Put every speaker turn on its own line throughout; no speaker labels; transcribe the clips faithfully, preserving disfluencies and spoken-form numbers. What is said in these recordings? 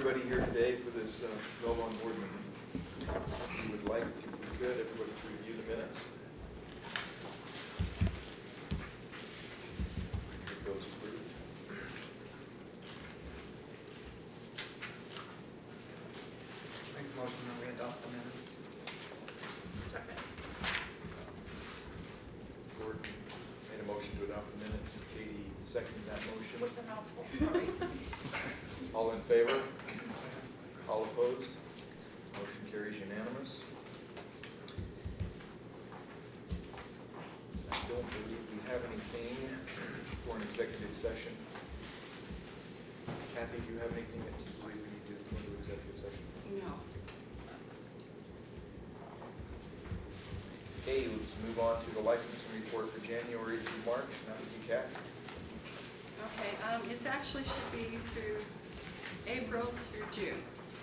everybody here today for this uh, Melbourne board meeting. We would like, if we could, everybody to review the minutes. Get those approved.
Make a motion that we adopt the minutes.
Second.
Gordon made a motion to adopt the minutes. Katie seconded that motion.
With the mouthful, sorry.
All in favor? All opposed? Motion carries unanimous. I don't believe we have anything for an executive session. Kathy, do you have anything that you believe we need to go into executive session?
No.
Okay, let's move on to the licensing report for January through March. And that would be Kathy.
Okay, um, it actually should be through April through June.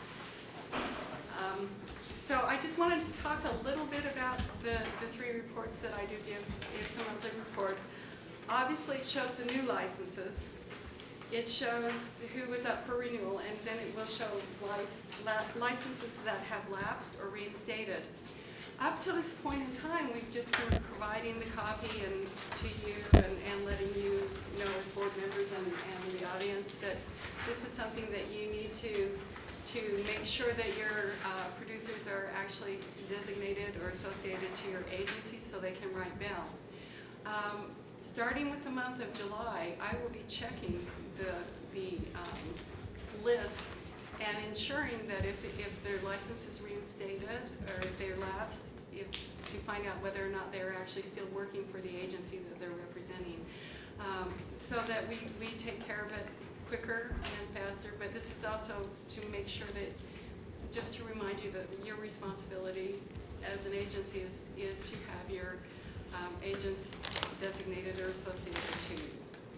Um, so I just wanted to talk a little bit about the, the three reports that I do give. It's a monthly report. Obviously, it shows the new licenses. It shows who was up for renewal, and then it will show lic licenses that have lapsed or reinstated. Up to this point in time, we've just been providing the copy and to you and, and letting you know as board members and, and the audience that this is something that you need to to make sure that your uh, producers are actually designated or associated to your agency so they can write bail. Um, starting with the month of July, I will be checking the, the um, list and ensuring that if, if their license is reinstated or if they're lapsed, if, to find out whether or not they're actually still working for the agency that they're representing. Um, so that we, we take care of it quicker and faster, but this is also to make sure that, just to remind you that your responsibility as an agency is, is to have your um, agents designated or associated to you.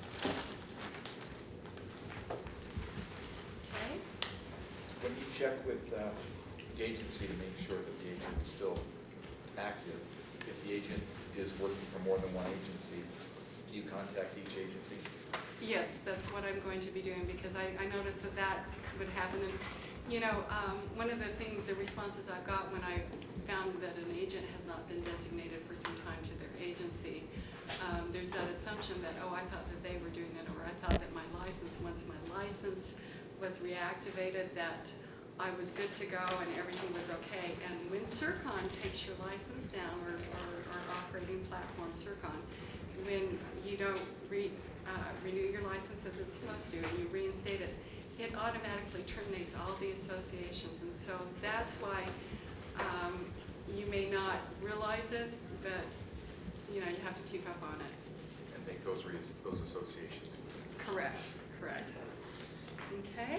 Okay?
When you check with uh, the agency to make sure that the agent is still active, if the agent is working for more than one agency, do you contact each agency?
Yes, that's what I'm going to be doing because I, I noticed that that would happen. And, you know, um, one of the things, the responses I've got when I found that an agent has not been designated for some time to their agency, um, there's that assumption that, oh, I thought that they were doing it, or I thought that my license, once my license was reactivated, that I was good to go and everything was okay. And when CERCON takes your license down, or, or, or operating platform CERCON, when you don't re, uh, renew your license as it's supposed to and you reinstate it, it automatically terminates all the associations. And so that's why um, you may not realize it, but you know, you have to keep up on it.
And make those, re those associations.
Correct, correct. Okay.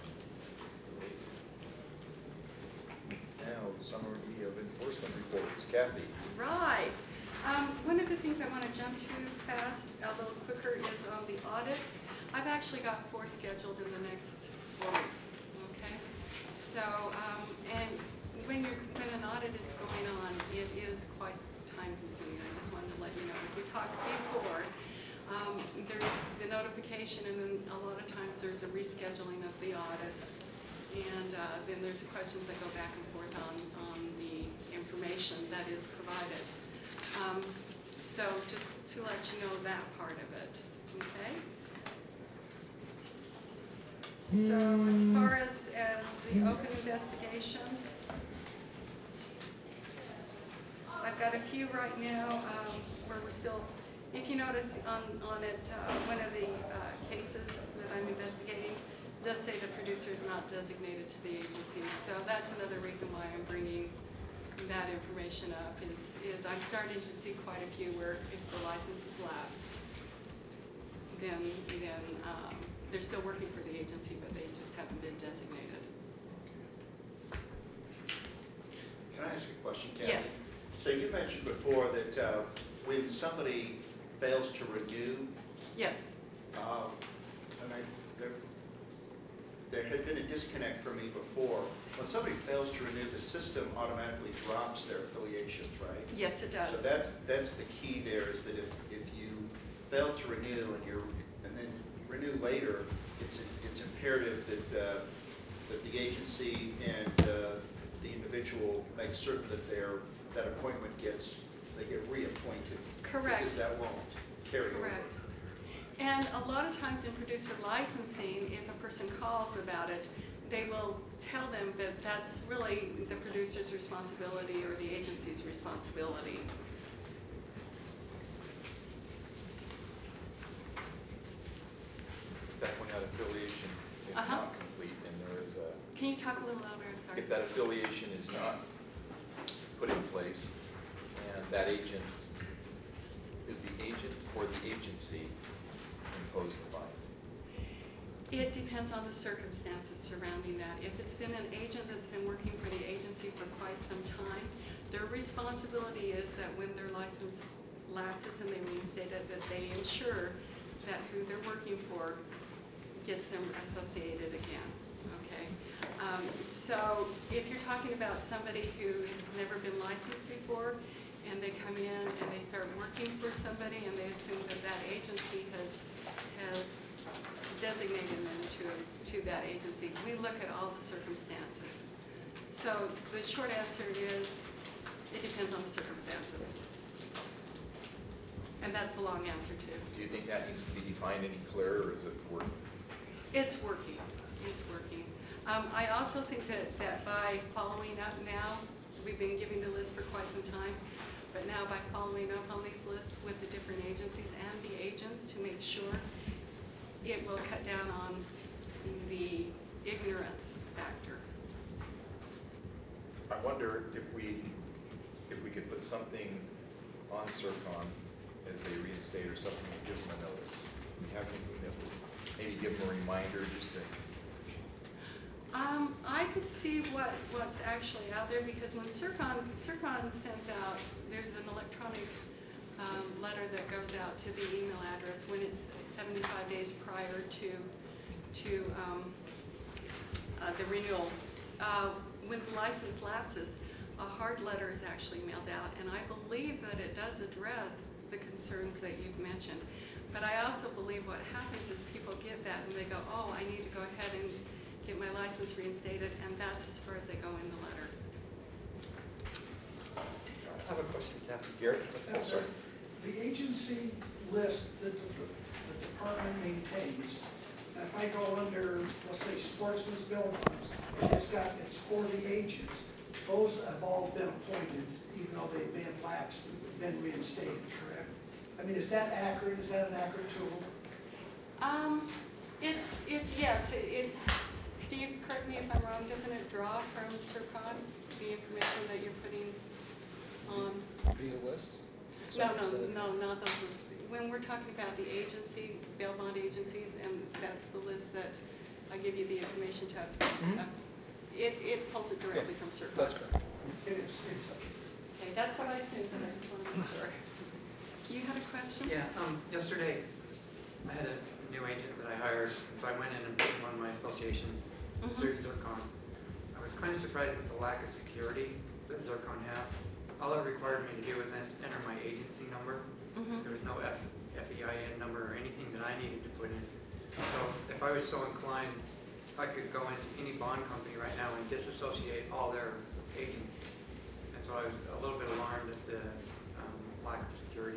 Now, the summary of enforcement reports. Kathy.
Right. Um, one of the things I want to jump to fast, a little quicker, is on the audits. I've actually got four scheduled in the next four weeks. Okay. So, um, and when you're when an audit is going on, it is quite time consuming. I just wanted to let you know. As we talked before, um, there's the notification, and then a lot of times there's a rescheduling of the audit. And uh, then there's questions that go back and forth on, on the information that is provided. Um, so just to let you know that part of it, okay? So as far as, as the open investigations, I've got a few right now um, where we're still, if you notice on, on it, uh, one of the uh, cases that I'm investigating does say the producer is not designated to the agency. So that's another reason why I'm bringing that information up is, is I'm starting to see quite a few where if the license is lapsed, then, then um, they're still working for the agency, but they just haven't been designated.
Can I ask a question, Kathy?
Yes.
So you mentioned before that uh, when somebody fails to renew,
Yes.
uh, and I, there, there had been a disconnect for me before. When somebody fails to renew, the system automatically drops their affiliations, right?
Yes, it does.
So that's that's the key there, is that if, if you fail to renew and you're and then you renew later, it's it's imperative that uh, that the agency and uh, the individual make certain that their, that appointment gets, they get reappointed.
Correct.
Because that won't carry over.
Correct. And a lot of times in producer licensing, if a person calls about it, they will tell them that that's really the producer's responsibility or the agency's responsibility.
If that one, that affiliation is
Uh-huh.
not complete and there is a,
Can you talk a little louder? I'm sorry.
if that affiliation is not put in place and that agent, is the agent or the agency impose the fine?
It depends on the circumstances surrounding that. If it's been an agent that's been working for the agency for quite some time, their responsibility is that when their license lapses and they reinstate it, that they ensure that who they're working for gets them associated again, okay? Um, so if you're talking about somebody who has never been licensed before and they come in and they start working for somebody and they assume that that agency has, has designated them to, to that agency, we look at all the circumstances. So the short answer is, it depends on the circumstances. And that's the long answer too.
Do you think that needs to be defined any clearer, or is it working?
It's working, it's working. Um, I also think that, that by following up now, we've been giving the list for quite some time, but now by following up on these lists with the different agencies and the agents to make sure, it will cut down on the ignorance factor.
I wonder if we, if we could put something on CERCON as they reinstate or something that gives them a notice. We have anything that would maybe give them a reminder just to,
Um, I could see what, what's actually out there, because when CERCON, CERCON sends out, there's an electronic um, letter that goes out to the email address when it's seventy-five days prior to, to um, uh, the renewal. Uh, when the license lapses, a hard letter is actually mailed out, and I believe that it does address the concerns that you've mentioned. But I also believe what happens is people get that and they go, oh, I need to go ahead and get my license reinstated, and that's as far as they go in the letter.
I have a question, Kathy.
Garrett? Oh,
That's
sorry.
The agency list that the, the department maintains, if I go under, let's say, sportsman's bill funds, it's got, it's for the agents. Those have all been appointed, even though they've been lapsed, been reinstated, correct? I mean, is that accurate? Is that an accurate tool?
Um, it's, it's, yes, it, it, Steve, correct me if I'm wrong, doesn't it draw from CERCON, the information that you're putting on?
These lists?
No, no, no, not those lists. When we're talking about the agency, bail bond agencies, and that's the list that I give you the information to,
Mhm.
uh, it, it pulls it directly from CERCON.
That's correct.
It is, it's,
Okay, that's what I assumed, but I just want to make sure. You had a question?
Yeah, um, yesterday, I had a new agent that I hired, and so I went in and put him on my association
Mhm.
through Zircon. I was kind of surprised at the lack of security that Zircon has. All it required me to do was en- enter my agency number.
Mhm.
There was no F, FEIN number or anything that I needed to put in. So if I was so inclined, I could go into any bond company right now and disassociate all their agents. And so I was a little bit alarmed at the um, lack of security.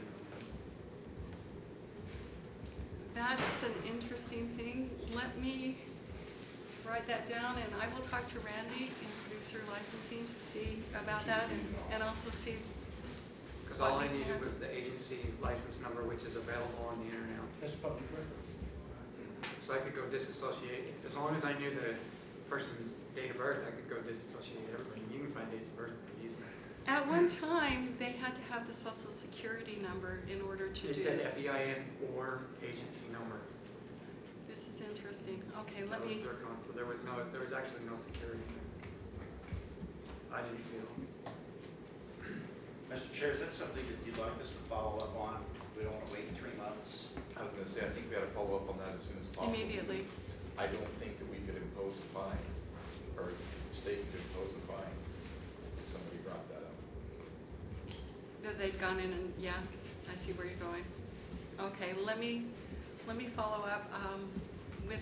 That's an interesting thing. Let me write that down, and I will talk to Randy in producer licensing to see about that, and, and also see.
Because all I
What needs to
needed
happen?
was the agency license number, which is available on the internet.
that's public record.
So I could go disassociate, as long as I knew the person's date of birth, I could go disassociate everybody. You can find dates of birth pretty easily.
At one time, they had to have the social security number in order to do.
It said FEIN or agency number.
This is interesting. Okay,
So
let
it was
me,
Zircon, so there was no, there was actually no security. I didn't feel.
Mister Chair, is that something that you'd like us to follow up on? We don't want to wait three months.
I was gonna say, I think we ought to follow up on that as soon as possible.
immediately.
I don't think that we could impose a fine, or the state could impose a fine if somebody brought that up.
That they'd gone in and, yeah, I see where you're going. Okay, let me, let me follow up um, with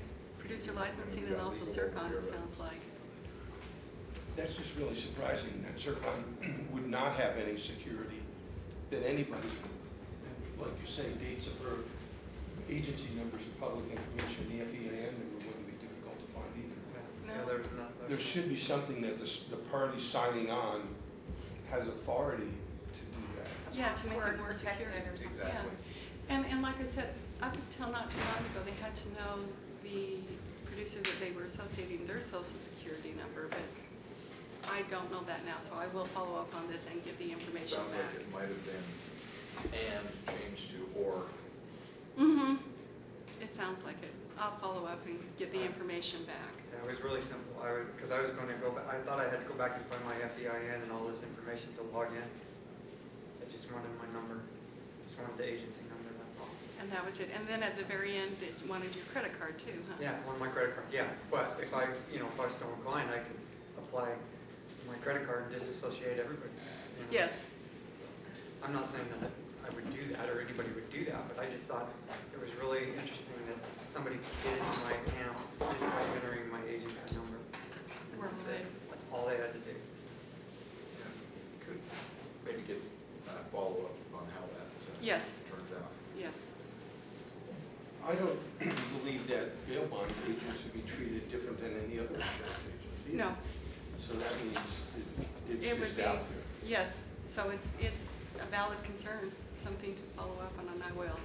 producer licensing
we've
and
got
also
legal
Circon,
over
it
here,
sounds like.
That's just really surprising that Zircon would not have any security, that anybody, like you say, dates of birth, agency numbers, public information, the F E A N number wouldn't be difficult to find either.
Yeah,
No.
there's not.
There should be something that the, s- the party signing on has authority to do that.
Yeah, to make it
Password
more secure.
protected or something.
Exactly.
And, and like I said, up until not too long ago, they had to know the producer that they were associating their social security number, but I don't know that now, so I will follow up on this and get the
It
information
sounds like
back.
it might have been and changed to or.
Mm-hmm. It sounds like it. I'll follow up and get the information back.
Yeah, it was really simple. I was, because I was going to go, ba- I thought I had to go back and find my F E I N and all this information to log in. I just wanted my number, just wanted the agency number, that's all.
And that was it. And then at the very end, it wanted your credit card too, huh?
Yeah, on my credit card, yeah. But if I, you know, if I was so inclined, I could apply my credit card and disassociate everybody. you know.
Yes.
I'm not saying that I would do that or anybody would do that, but I just thought it was really interesting that somebody could get into my account just by entering my agency number. And that's it. That's all they had to do.
Yeah, could maybe get uh, follow-up on how that uh,
Yes.
turns out.
Yes.
I don't believe that bail bond agents should be treated different than any other insurance agents either.
No,
So that means it-
it
it's
would
just
be,
out there.
yes. So it's, it's a valid concern, something to follow up on, and I will.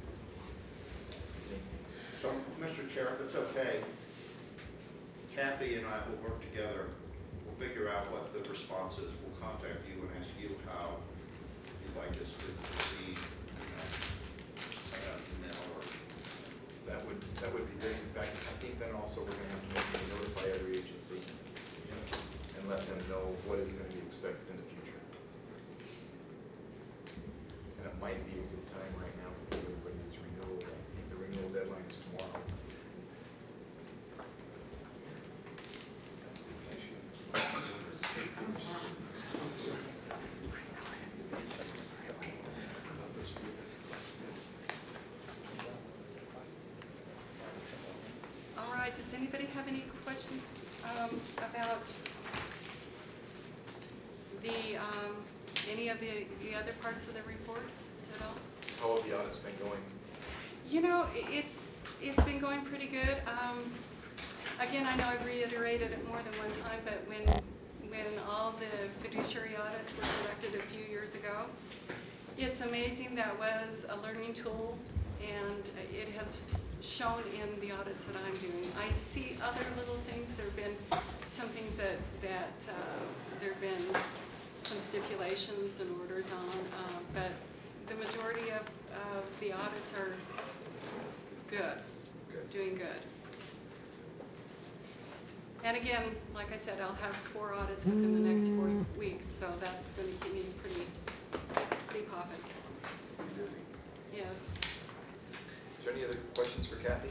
So, Mister Chair, if it's okay, Kathy and I will work together. We'll figure out what the response is. We'll contact you and ask you how you'd like us to proceed. You know, send out an email or
That would, that would be great. In fact, I think then also we're gonna have to make sure to notify every agency and let them know what is gonna be expected in the future. And it might be a good time right now because everybody's renewal, I think the renewal deadline is tomorrow.
All right, does anybody have any questions um, about the, um, any of the, the other parts of the report at all?
How have the audits been going?
You know, i- it's, it's been going pretty good. Um, Again, I know I've reiterated it more than one time, but when, when all the fiduciary audits were conducted a few years ago, it's amazing. That was a learning tool, and it has shown in the audits that I'm doing. I see other little things. There have been some things that, that uh, there have been some stipulations and orders on, uh, but the majority of, of the audits are good,
Good.
doing good. And again, like I said, I'll have four audits within the next four weeks, so that's going to keep me pretty, pretty popping.
Pretty busy.
Yes.
Is there any other questions for Kathy?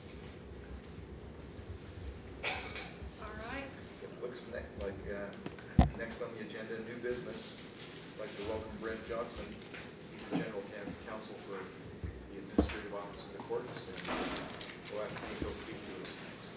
All right.
It looks ne- like, uh, next on the agenda, new business. I'd like to welcome Brent Johnson. He's the general cans- counsel for the administrative office of the courts, and we'll ask him if he'll speak to us next.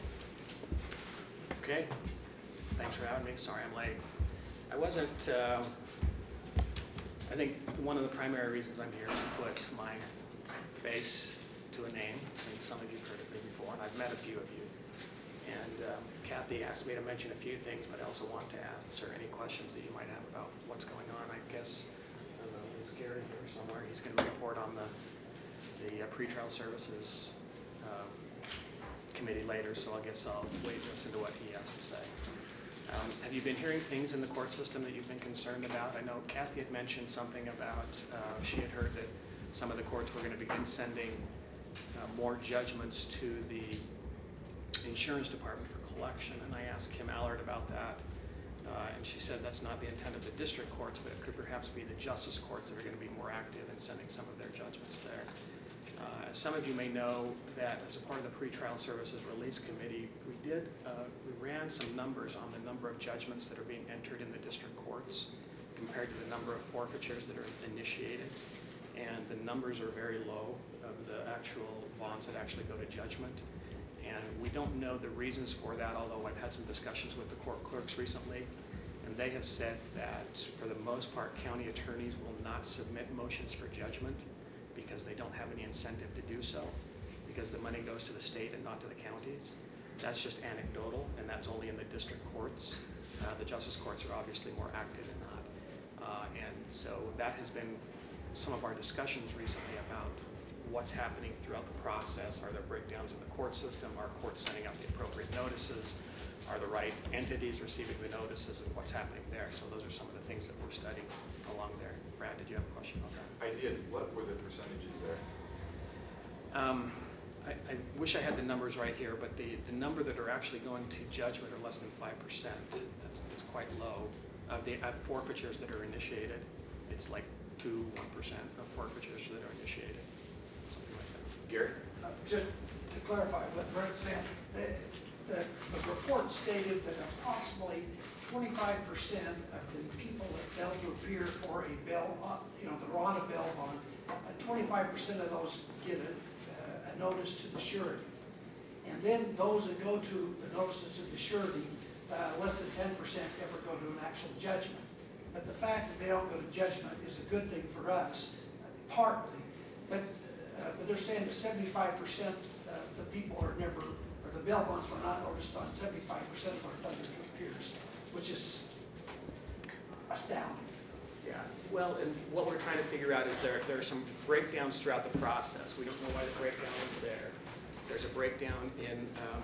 Okay, thanks for having me. Sorry I'm late. I wasn't, um, I think one of the primary reasons I'm here is to put my face to a name, and some of you have heard of me before, and I've met a few of you. And um, Kathy asked me to mention a few things, but I also want to answer any questions that you might have about what's going on. I guess, I don't know, is Gary here somewhere? He's going to report on the, the uh, pretrial services um, committee later, so I guess I'll wait and listen to what he has to say. Um, have you been hearing things in the court system that you've been concerned about? I know Kathy had mentioned something about, uh, she had heard that some of the courts were going to begin sending uh, more judgments to the insurance department for collection, and I asked Kim Allard about that, uh, and she said that's not the intent of the district courts, but it could perhaps be the justice courts that are going to be more active in sending some of their judgments there. Uh, as some of you may know, that as a part of the pretrial services release committee, we did, uh, we ran some numbers on the number of judgments that are being entered in the district courts compared to the number of forfeitures that are initiated. And the numbers are very low of the actual bonds that actually go to judgment. And we don't know the reasons for that, although I've had some discussions with the court clerks recently. And they have said that, for the most part, county attorneys will not submit motions for judgment because they don't have any incentive to do so, because the money goes to the state and not to the counties. That's just anecdotal, and that's only in the district courts. Uh, the justice courts are obviously more active in that. Uh, and so that has been some of our discussions recently about what's happening throughout the process. Are there breakdowns in the court system? Are courts sending out the appropriate notices? Are the right entities receiving the notices, and what's happening there? So those are some of the things that we're studying along there. Brad, did you have a question about that?
I did. What were the percentages there?
Um, I, I wish I had the numbers right here, but the, the number that are actually going to judgment are less than five percent. That's, that's quite low. Uh, the uh, forfeitures that are initiated, it's like two, one percent of forfeitures that are initiated, something like that.
Gary?
Uh, Just to clarify what Brett said, the, the the report stated that approximately twenty-five percent of the people that failed to appear for a bail, bond, you know, that are on a bail bond, twenty-five percent of those get a, uh, a notice to the surety. And then those that go to the notices to the surety, uh, less than ten percent ever go to an actual judgment. But the fact that they don't go to judgment is a good thing for us, partly. But, uh, but they're saying that seventy-five percent of the people are never, or the bail bonds were not noticed on seventy-five percent of our failure to appears, which is astounding.
Yeah, well, and what we're trying to figure out is there, there are some breakdowns throughout the process. We don't know why the breakdown is there. There's a breakdown in, um,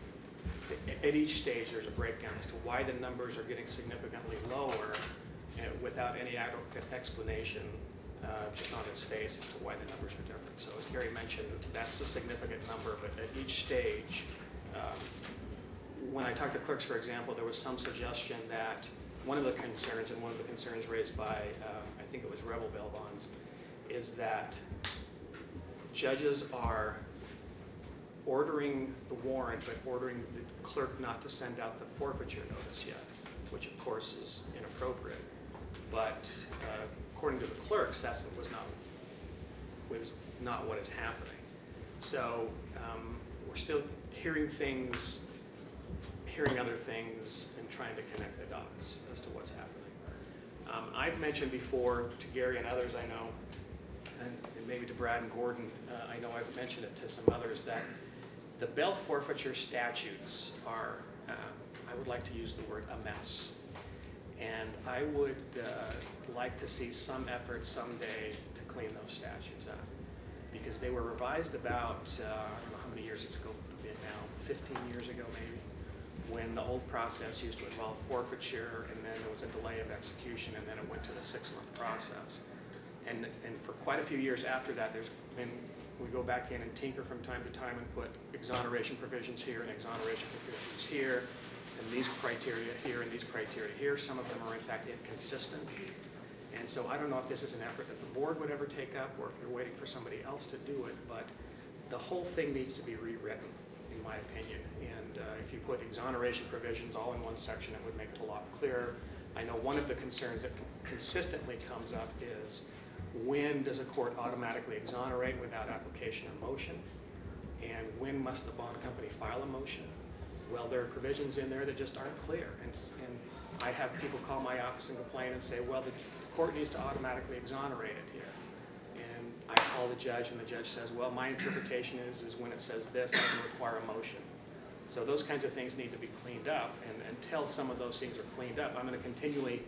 at each stage there's a breakdown as to why the numbers are getting significantly lower uh, without any adequate explanation, uh, just on its face, as to why the numbers are different. So as Gary mentioned, that's a significant number, but at each stage, um, when I talked to clerks, for example, there was some suggestion that one of the concerns, and one of the concerns raised by, um, I think it was Rebel Bail Bonds, is that judges are ordering the warrant, but ordering the clerk not to send out the forfeiture notice yet, which of course is inappropriate. But uh, according to the clerks, that's what was not was not what is happening. So um, we're still hearing things, hearing other things, and trying to connect the dots as to what's happening. Um, I've mentioned before to Gary and others I know, and, and maybe to Brad and Gordon, uh, I know I've mentioned it to some others, that the bail forfeiture statutes are, uh, I would like to use the word a mess. And I would uh, like to see some effort someday to clean those statutes up. Because they were revised about, uh, I don't know how many years it's ago, now, fifteen years ago maybe, when the old process used to involve forfeiture, and then there was a delay of execution, and then it went to the six-month process. And, and for quite a few years after that, there's been, we go back in and tinker from time to time and put exoneration provisions here and exoneration provisions here, and these criteria here and these criteria here. Some of them are in fact inconsistent. And so I don't know if this is an effort that the board would ever take up, or if you're waiting for somebody else to do it, but the whole thing needs to be rewritten, in my opinion. And uh, if you put exoneration provisions all in one section, it would make it a lot clearer. I know one of the concerns that consistently comes up is, when does a court automatically exonerate without application or motion? And when must the bond company file a motion? Well, there are provisions in there that just aren't clear. And, and I have people call my office and complain and say, well, the court needs to automatically exonerate it here. And I call the judge, and the judge says, well, my interpretation is, is when it says this, it doesn't require a motion. So those kinds of things need to be cleaned up. And until some of those things are cleaned up, I'm going to continually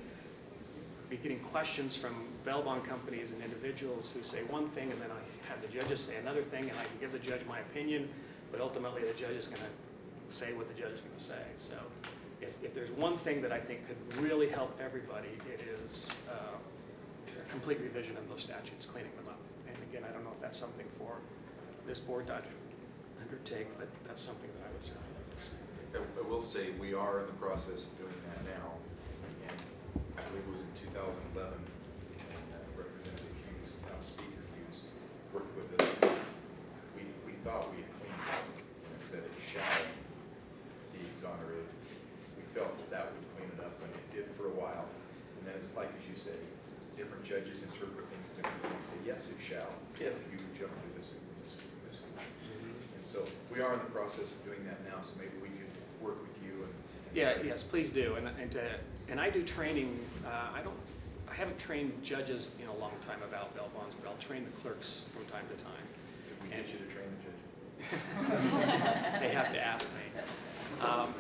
be getting questions from bail bond companies and individuals who say one thing, and then I have the judges say another thing, and I can give the judge my opinion, but ultimately the judge is going to say what the judge is going to say. So if, if there's one thing that I think could really help everybody, it is uh, a complete revision of those statutes, cleaning them up. And again, I don't know if that's something for this board to undertake, but that's something that I would certainly like to see.
I I will say we are in the process of doing that now, and I believe it was in two thousand eleven, and uh, Representative Hughes, now Speaker Hughes, worked with us. We, we thought we had cleaned it up, and it said it shall be exonerated. We felt that that would clean it up, and it did for a while. And then it's like, as you say, different judges interpret things differently and say, yes, it shall, if you jump through this, this, this. And So we are in the process of doing that now, so maybe we could work with you and. and
Yeah,
try to-
yes, please do. And, and, to, and I do training, uh, I don't, I haven't trained judges in a long time about bail bonds, but I'll train the clerks from time to time.
Could we get you to train the judge?
They have to ask me. Um,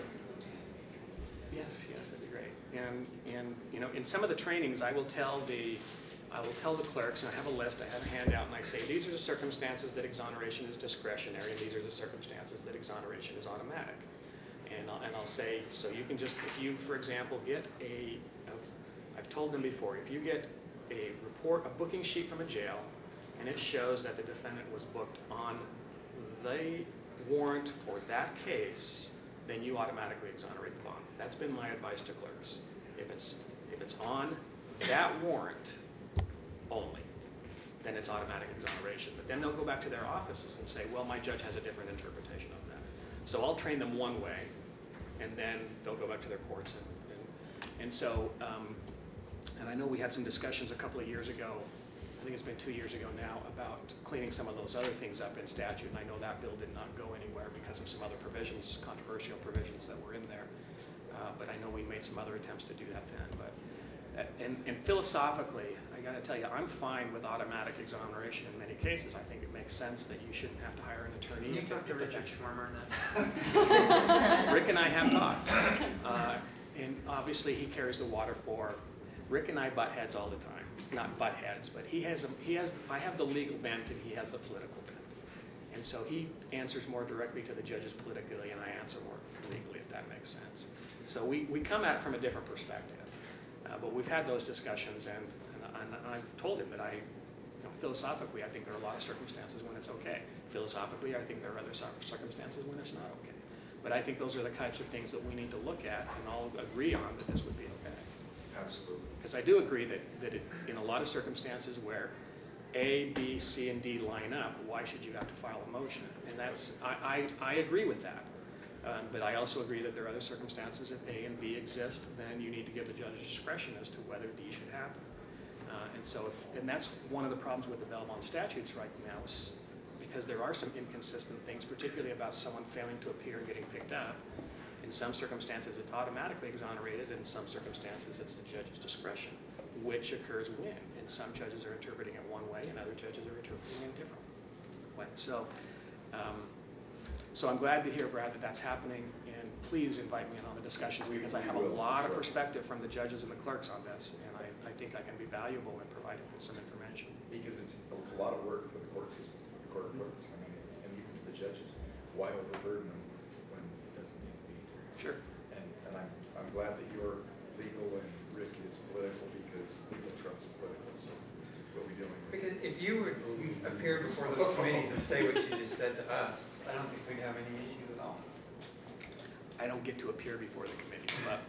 yes, yes, that'd be great. And, and, you know, in some of the trainings, I will tell the, I will tell the clerks, and I have a list, I have a handout, and I say, these are the circumstances that exoneration is discretionary, and these are the circumstances that exoneration is automatic. And I'll, and I'll say, so you can just, if you, for example, get a, I've told them before, if you get a report, a booking sheet from a jail, and it shows that the defendant was booked on the warrant for that case, then you automatically exonerate the bond. That's been my advice to clerks. If it's, if it's on that warrant only, then it's automatic exoneration. But then they'll go back to their offices and say, well, my judge has a different interpretation of that. So I'll train them one way, and then they'll go back to their courts. And, and, and so, um, and I know we had some discussions a couple of years ago, I think it's been two years ago now, about cleaning some of those other things up in statute, and I know that bill did not go anywhere because of some other provisions, controversial provisions that were in there. Uh, but I know we made some other attempts to do that then. But uh, and, and philosophically, I got to tell you, I'm fine with automatic exoneration in many cases. I think it makes sense that you shouldn't have to hire an attorney.
Can you
if
talk to
the- if the
Richard
judge-
Schwarmer on that?
Rick and I have talked, uh, and obviously he carries the water for. Rick and I butt heads all the time, not butt heads, but he has, a, he has, I have the legal bent and he has the political bent. And so he answers more directly to the judges politically and I answer more legally, if that makes sense. So we, we come at it from a different perspective. Uh, but we've had those discussions and, and, and I've told him that I, you know, philosophically, I think there are a lot of circumstances when it's okay. Philosophically, I think there are other circumstances when it's not okay. But I think those are the types of things that we need to look at and all agree on that this would be okay.
Absolutely.
Because I do agree that, that it, in a lot of circumstances where A, B, C, and D line up, why should you have to file a motion? And that's, I, I, I agree with that. Um, but I also agree that there are other circumstances, if A and B exist, then you need to give the judge discretion as to whether D should happen. Uh, and so, if, and that's one of the problems with the bail bond statutes right now, is because there are some inconsistent things, particularly about someone failing to appear and getting picked up. In some circumstances, it's automatically exonerated. In some circumstances, it's the judge's discretion, which occurs when. And some judges are interpreting it one way, and other judges are interpreting it a different way. So, um, so I'm glad to hear, Brad, that that's happening. And please invite me in on the discussions because I have a lot of perspective from the judges and the clerks on this, and I, I think I can be valuable in providing some information.
Because it's, it's a lot of work for the court system, the court clerks, I mean, and even for the judges. Why overburden them when it doesn't need to be?
Sure.
And, and I'm, I'm glad that you're legal and Rick is political because legal trumps political, so we'll be doing.
Because if you would appear before those committees and say what you just said to us, I don't think we'd have any issues at all.
I don't get to appear before the committee, but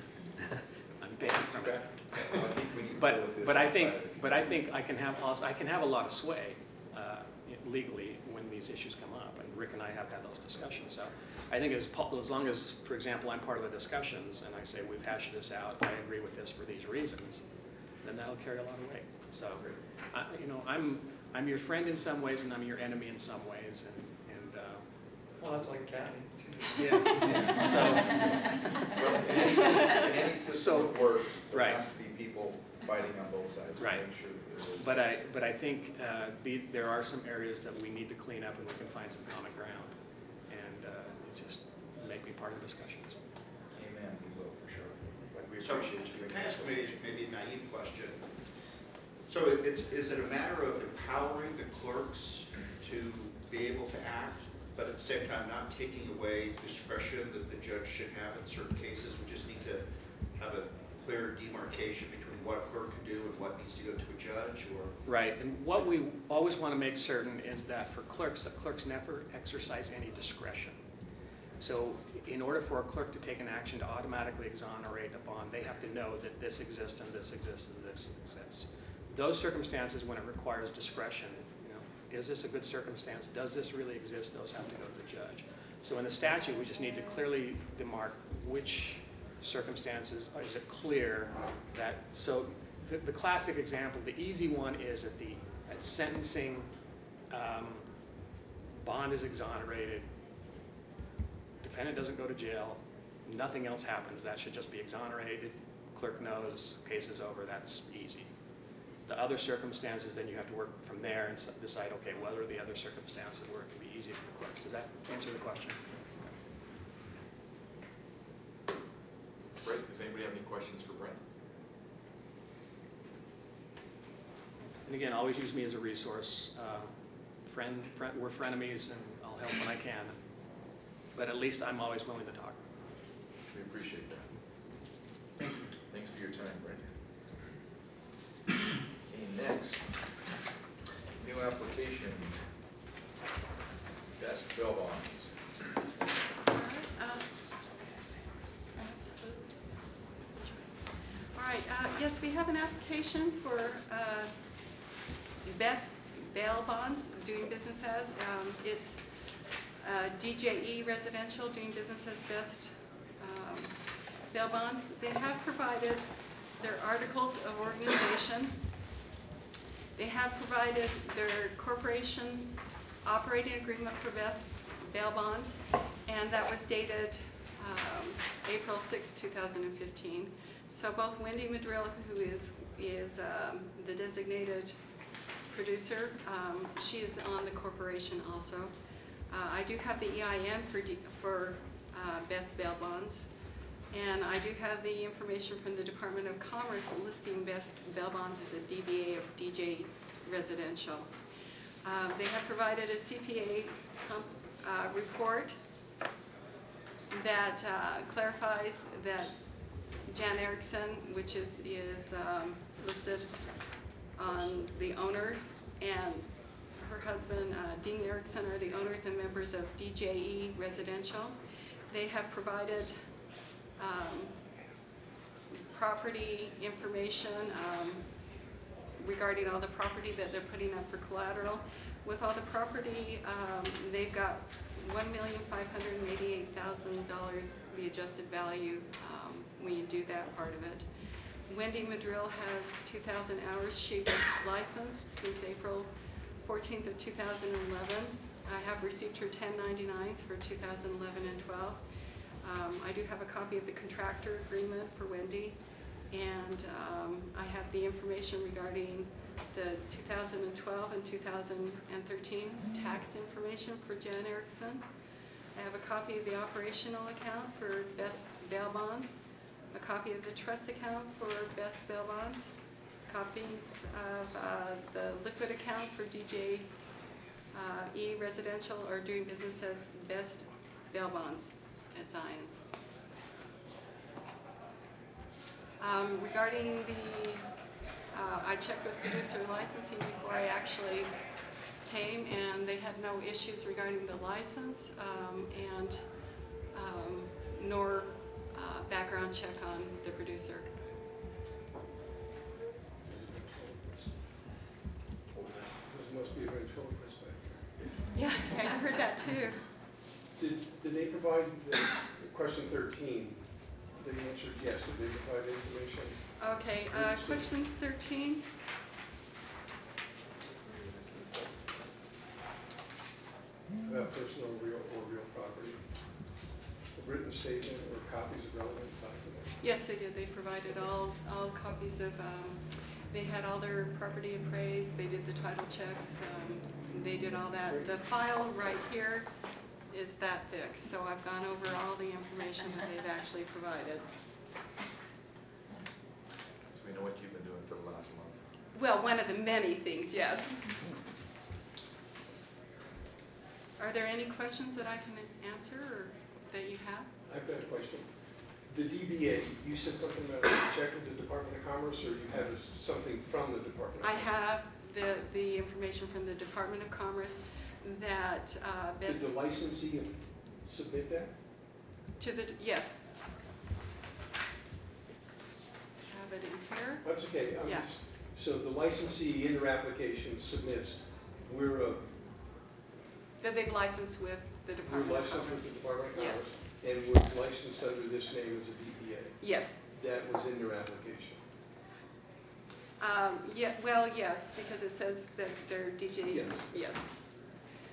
I'm banned from it.
I think we need to deal
But,
with this
but I
outside
think,
of the committee.
but I think I can have, also, I can have a lot of sway uh, legally when these issues come up, and Rick and I have had those discussions. So I think as, po- as long as, for example, I'm part of the discussions and I say we've hashed this out, I agree with this for these reasons, then that'll carry a lot of weight. So, I, you know, I'm, I'm your friend in some ways and I'm your enemy in some ways, and, and uh,
Well, that's like Kathy.
yeah. So,
Well, in any system, in any system
So-
that works, there
right.
has to be people fighting on both sides to
Right.
make sure that there is.
But I, but I think uh, be, there are some areas that we need to clean up and we can find some common ground. And uh, it just make me part of the discussions.
Amen, we will, for sure. Like, we
So,
appreciate you doing
can I ask
that.
maybe, maybe a naive question? So it- it's, is it a matter of empowering the clerks to be able to act, but at the same time not taking away discretion that the judge should have in certain cases? We just need to have a clear demarcation between what a clerk can do and what needs to go to a judge, or?
Right, and what we always want to make certain is that for clerks, that clerks never exercise any discretion. So in order for a clerk to take an action to automatically exonerate a bond, they have to know that this exists and this exists and this exists. Those circumstances when it requires discretion, you know, is this a good circumstance? Does this really exist? Those have to go to the judge. So in the statute, we just need to clearly demark which circumstances is it clear that, so the, the classic example, the easy one is at the at sentencing, um, bond is exonerated, defendant doesn't go to jail, nothing else happens, that should just be exonerated, clerk knows, case is over, that's easy. The other circumstances, then you have to work from there and s- decide, okay, what are the other circumstances where it can be easy for the clerks? Does that answer the question?
Brent, does anybody have any questions for Brent?
And again, always use me as a resource. Uh, friend, friend, we're frenemies, and I'll help when I can. But at least I'm always willing to talk.
We appreciate that. Thanks for your time, Brent. Okay, next, new application, best bail bonds.
All right, um, absolutely. All right, uh, yes, we have an application for uh, best bail bonds, doing business as. Um, It's uh, D J E Residential, doing business as best um, bail bonds. They have provided their articles of organization. They have provided their corporation operating agreement for best bail bonds, and that was dated um, April sixth, two thousand fifteen. So both Wendy Madrill, who is, is um, the designated producer, um, she is on the corporation also. Uh, I do have the E I N for, D, for uh, best bail bonds, and I do have the information from the Department of Commerce listing best bail bonds as a D B A of D J Residential. Uh, they have provided a C P A comp, uh, report that uh, clarifies that Jan Erickson, which is, is um, listed on the owners, and her husband, uh, Dean Erickson, are the owners and members of D J E Residential. They have provided um, property information um, regarding all the property that they're putting up for collateral. With all the property, um, they've got one million five hundred eighty-eight thousand dollars, the adjusted value, um, when you do that part of it. Wendy Madrill has two thousand hours. She was licensed since April fourteenth of two thousand eleven. I have received her ten ninety-nines for two thousand eleven and twelve. Um, I do have a copy of the contractor agreement for Wendy, and um, I have the information regarding the two thousand twelve and two thousand thirteen tax information for Jan Erickson. I have a copy of the operational account for best bail bonds, a copy of the trust account for best bail bonds, copies of uh, the liquid account for D J uh, E Residential, or doing business as best bail bonds at Zions. Um, regarding the, uh, I checked with producer licensing before I actually came, and they had no issues regarding the license, um, and um, nor uh, background check on the producer.
There must be a ventriloquist back
Yeah, I heard that too.
there. Did, did they provide, the, question thirteen, they answered yes, did they provide information?
Okay, uh, question thirteen.
About personal real or real property? A written statement or copies of relevant documents?
Yes, they did. They provided all, all copies of, um, they had all their property appraised, they did the title checks, um, they did all that. The file right here is that thick, so I've gone over all the information that they've actually provided.
So we know what you've been doing for the last month.
Well, one of the many things, yes. Are there any questions that I can answer or that you have?
I've got a question. The D B A, you said something about a check with the Department of Commerce, or you have something from the Department of
I
Commerce?
have the, the information from the Department of Commerce that uh,
Did
best,
the licensee submit that?
to the, yes. Have it in here.
That's okay. I'm
Yeah.
just- So the licensee in their application submits, we're, uh,
That they've licensed with the
we're
Department of
licensed with
Commerce.
the Department of
Yes.
Commerce, and we're licensed under this name as a D B A.
Yes.
That was in their application.
Um, yeah, well, yes, because it says that they're D J,
Yes.
yes.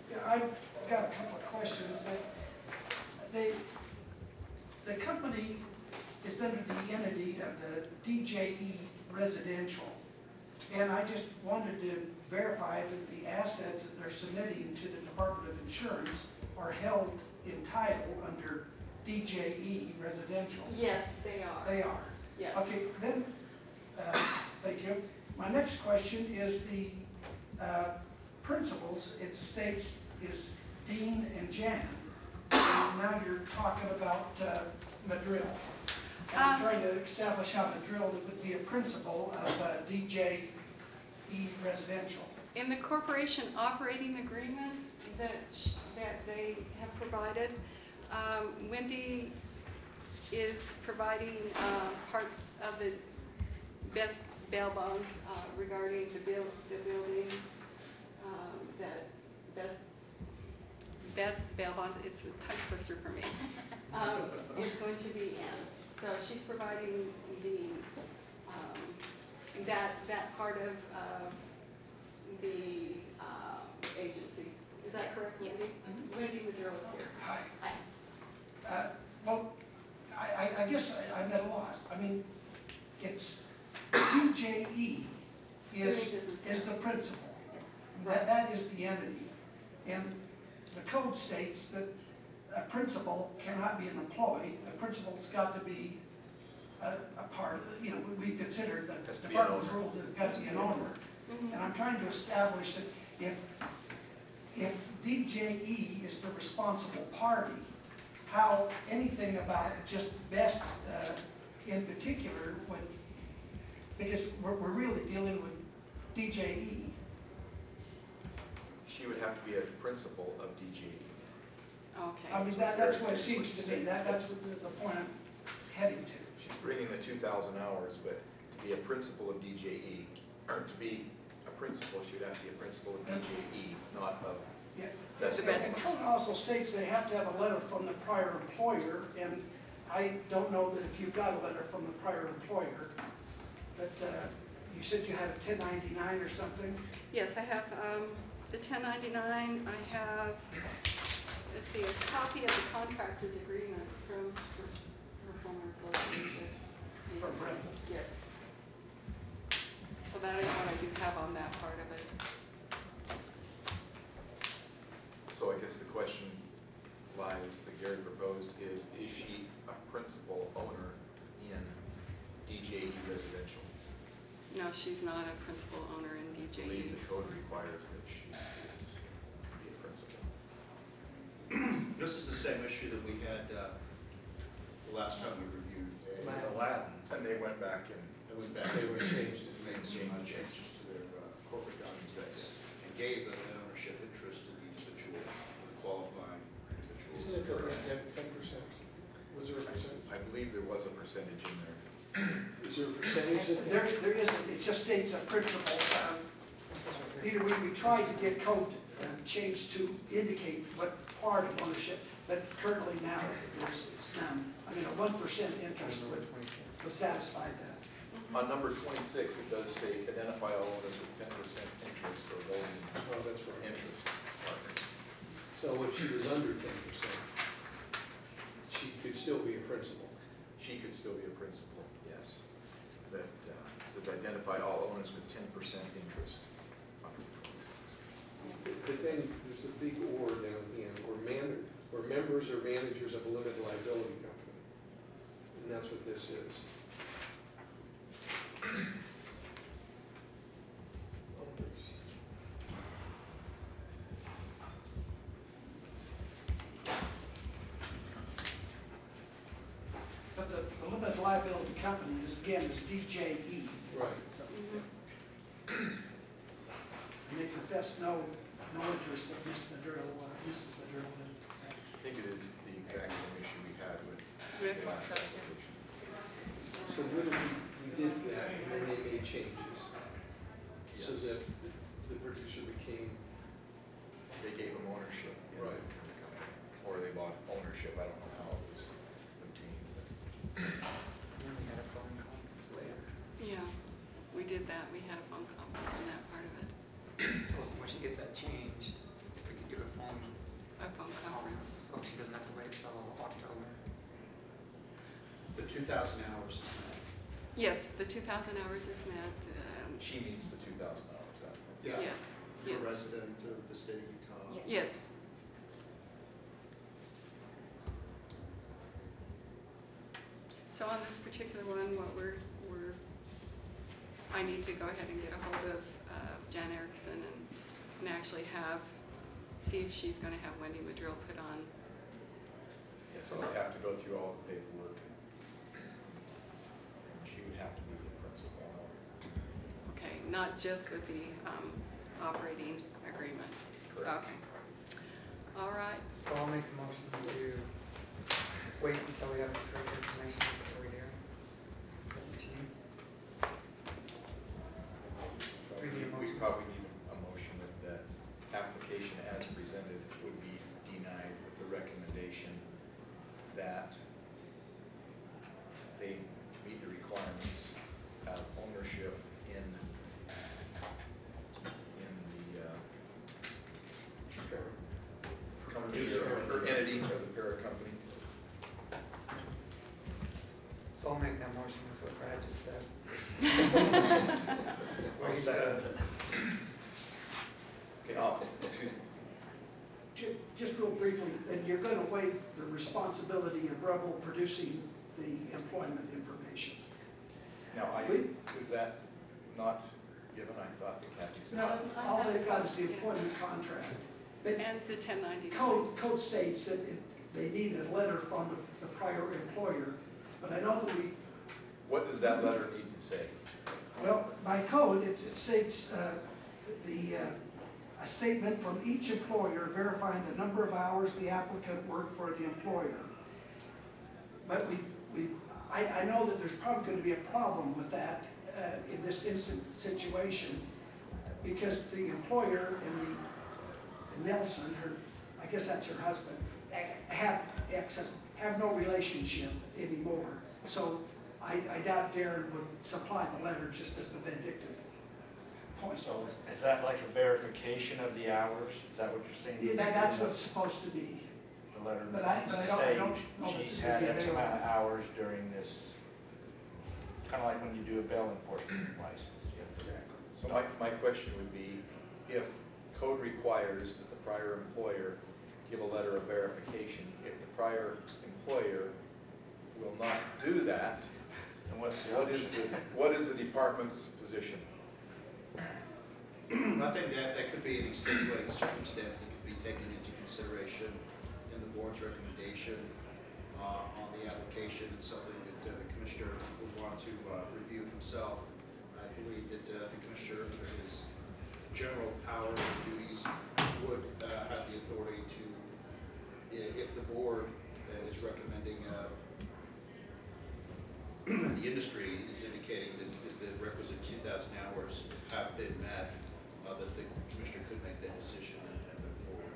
Yeah, I've got a couple of questions. They, the company is under the entity of the D J E Residential. And I just wanted to verify that the assets that they're submitting to the Department of Insurance are held in title under D J E Residential.
Yes, they are.
They are.
Yes.
Okay, then, uh, thank you. My next question is the uh, principals, it states is Dean and Jan. And now you're talking about uh, Madrill. And I'm
Um,
trying to establish how Madrill would be a principal of uh, D J E Residential.
In the corporation operating agreement that, sh- that they have provided, um, Wendy is providing uh, parts of the best bail bonds uh, regarding the buil- the building, um, that best, best bail bonds, it's a tongue twister for me, um, is going to be in. So she's providing the, um, that, that part of, uh, the, um, agency. Is that correct,
Yes.
Wendy?
Mhm.
Wendy Madrill is here.
Hi.
Hi.
Uh, Well, I, I- I guess I- I'm at a loss. I mean, it's D J E is, is the principal. That, that is the entity. And the code states that a principal cannot be an employee. A principal's got to be a, a part, you know, we we consider that
Has
the
to be an
department's
owner.
rule, there's got to be an owner.
Mhm.
And I'm trying to establish that if, if D J E is the responsible party, how anything about just best uh, in particular would, because we're, we're really dealing with D J E.
She would have to be a principal of D J E.
Okay.
I mean, that, that's what it seems to me, that, that's the, the point I'm heading to.
She's bringing the two thousand hours, but to be a principal of D J E, or to be a principal, she would have to be a principal of D J E, not of,
Yeah.
that's
The
the
best
And code also states they have to have a letter from the prior employer, and I don't know that if you've got a letter from the prior employer, that, uh, you said you had a ten ninety-nine or something?
Yes, I have um, the ten ninety-nine, I have, let's see, a copy of the contracted agreement from her her former associate.
From Brenda.
Yes. So that is what I do have on that part of it.
so I guess the question lies, that Gary proposed is, is she a principal owner in D J E residential?
No, she's not a principal owner in D
I
J E.
believe the code requires that she is be a principal.
This is the same issue that we had uh, the last time we reviewed.
With Aladdin, and they went back and
It went back.
They were changed.
Made some uh,
Changed.
changes to their uh, corporate documents
Yes.
and gave an ownership interest to the individual, the qualifying individual.
Isn't it like ten percent? Was there a percentage?
I believe there was a percentage in there.
Is there a percentage? that's-
There, there isn't, it just states a principal. Um, Peter, we, we tried to get code uh, changed to indicate what part of ownership, but currently now there's, it's none. I mean, a one percent interest would, would satisfy that.
On number twenty-six, it does state, identify all owners with ten percent interest or voting
Oh, that's right.
interest partners.
So if she was under ten percent, she could still be a principal.
She could still be a principal, yes. That uh, says identify all owners with ten percent interest.
But but then there's a big or down at the end, or man, or members or managers of a limited liability company. And that's what this is.
But the, the limited liability company is, again, is D J E.
Right.
Mhm.
And they profess no, no interest of Miss Madrill, uh, Missus Madrill. in that.
I think it is the exact same issue we had with
With
the
what,
last
sorry?
application.
So what if we, we did that and then they made changes? So
Yes.
that the producer became,
They gave them ownership in
Right.
in the company, or they bought ownership, I don't know how it was obtained. but-
And then we had a phone conference later.
Yeah, we did that. We had a phone conference on that part of it.
So when she gets that changed, we could do a phone
two thousand hours is met.
Yes, the two thousand hours is met. um,
She meets the two thousand hours, that.
Yeah.
Yes,
For
yes,
a resident of the state of Utah.
Yes.
yes. So on this particular one, what we're, we're, I need to go ahead and get a hold of uh, Jan Erickson and, and actually have, see if she's gonna have Wendy Madrill put on.
Yeah, so they have to go through all the paperwork. And she would have to be the principal.
Okay, not just with the um, operating agreement.
Correct.
Okay. All right,
So I'll make a motion to wait until we have the correct information before we do. Seventeen.
But
We need a
We
motion.
probably need a motion that the application as presented would be denied with the recommendation that they meet the requirements of ownership in, in the, uh, company or or entity or the parent company.
So I'll make that motion with what Brad just said. What he said.
Okay, I'll, excuse me.
Ju- Just real briefly, then you're gonna waive the responsibility of Rebel producing the employment information.
Now, I,
We-
is that not given? I thought that Kathy said.
No, all they've got is the employment contract. But
and the ten ninety-nine.
code, code states that it- they need a letter from the the prior employer, but I know that we,
What does that letter need to say?
well, by code, it it states, uh, the, uh, a statement from each employer verifying the number of hours the applicant worked for the employer. But we, we, I, I know that there's probably gonna be a problem with that, uh, in this instant situation, because the employer and the, and Nelson, her, I guess that's her husband, have access, have no relationship anymore. So I, I doubt Darren would supply the letter just as a vindictive point.
So is- is that like a verification of the hours? Is that what you're saying?
Yeah, that, that's what it's supposed to be.
The letter
But I-
needs
but I
to
don't- I
say
don't know if
she's
it's
had
gonna be
X amount of
available.
hours during this, kind of like when you do a bail enforcement license. You have to-
So my, my question would be, if code requires that the prior employer give a letter of verification, if the prior employer will not do that,
And what's the
what is the,
option?
what is the department's position?
I think that, that could be an extenuating circumstance that could be taken into consideration in the board's recommendation uh, on the application. It's something that uh, the commissioner would want to uh, review himself. I believe that uh, the commissioner, under his general powers and duties, would uh, have the authority to, i- if the board uh, is recommending, uh, the industry is indicating that that the requisite two thousand hours have been met, uh, that the commissioner could make that decision and and move forward.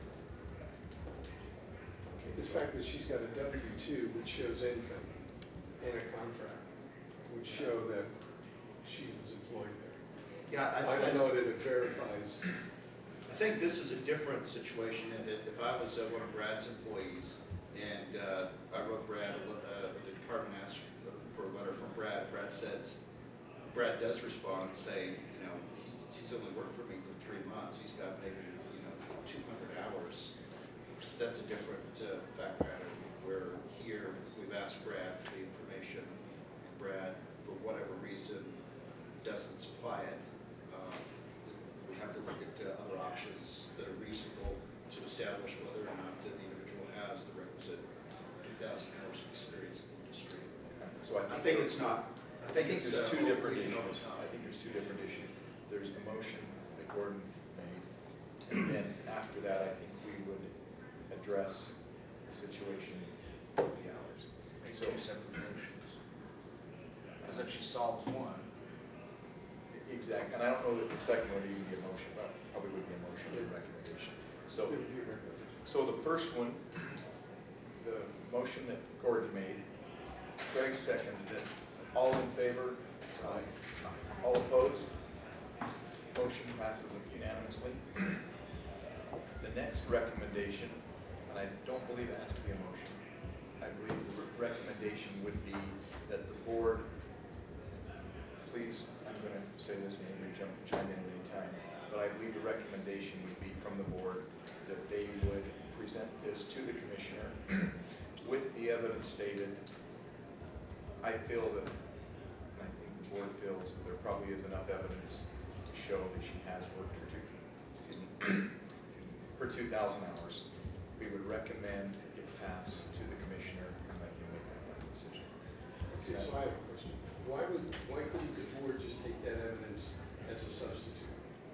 The fact that she's got a W two that shows income and a contract would show that she was employed there.
Yeah, I,
I
I
know that it verifies.
I think this is a different situation in that if I was uh, one of Brad's employees and uh, I wrote Brad, a le- uh, the department asked for a letter from Brad, Brad says, Brad does respond saying, you know, he, he's only worked for me for three months, he's got maybe, you know, two hundred hours. That's a different uh, fact pattern, where here, we've asked Brad for the information, and Brad, for whatever reason, doesn't supply it. Uh, We have to look at uh, other options that are reasonable to establish whether or not the individual has the requisite two thousand hours of experience in the industry.
So
I think it's not, I
I
think
think
it's.
there's
uh,
two different
overly
issues.
overcome.
I think there's two different issues. There's the motion that Gordon made, and then after that, I think we would address the situation with the hours.
Make
So-
two separate motions. As if she solves one.
Exactly, and I don't know that the second would even be a motion, but probably would be a motion or a recommendation. So, so the first one, the motion that Gordon made, Greg seconded it. All in favor? Aye. All opposed? Motion passes unanimously. The next recommendation, and I don't believe it has to be a motion, I believe the recommendation recommendation would be that the board, please, I'm going to say this and you can jump, chime in at any time, but I believe the recommendation would be from the board that they would present this to the commissioner with the evidence stated. I feel that, and I think the board feels that there probably is enough evidence to show that she has worked her two, excuse me, her two thousand hours. We would recommend it pass to the commissioner and let him make that final decision.
Okay, so I have a question. Why would, why couldn't the board just take that evidence as a substitute?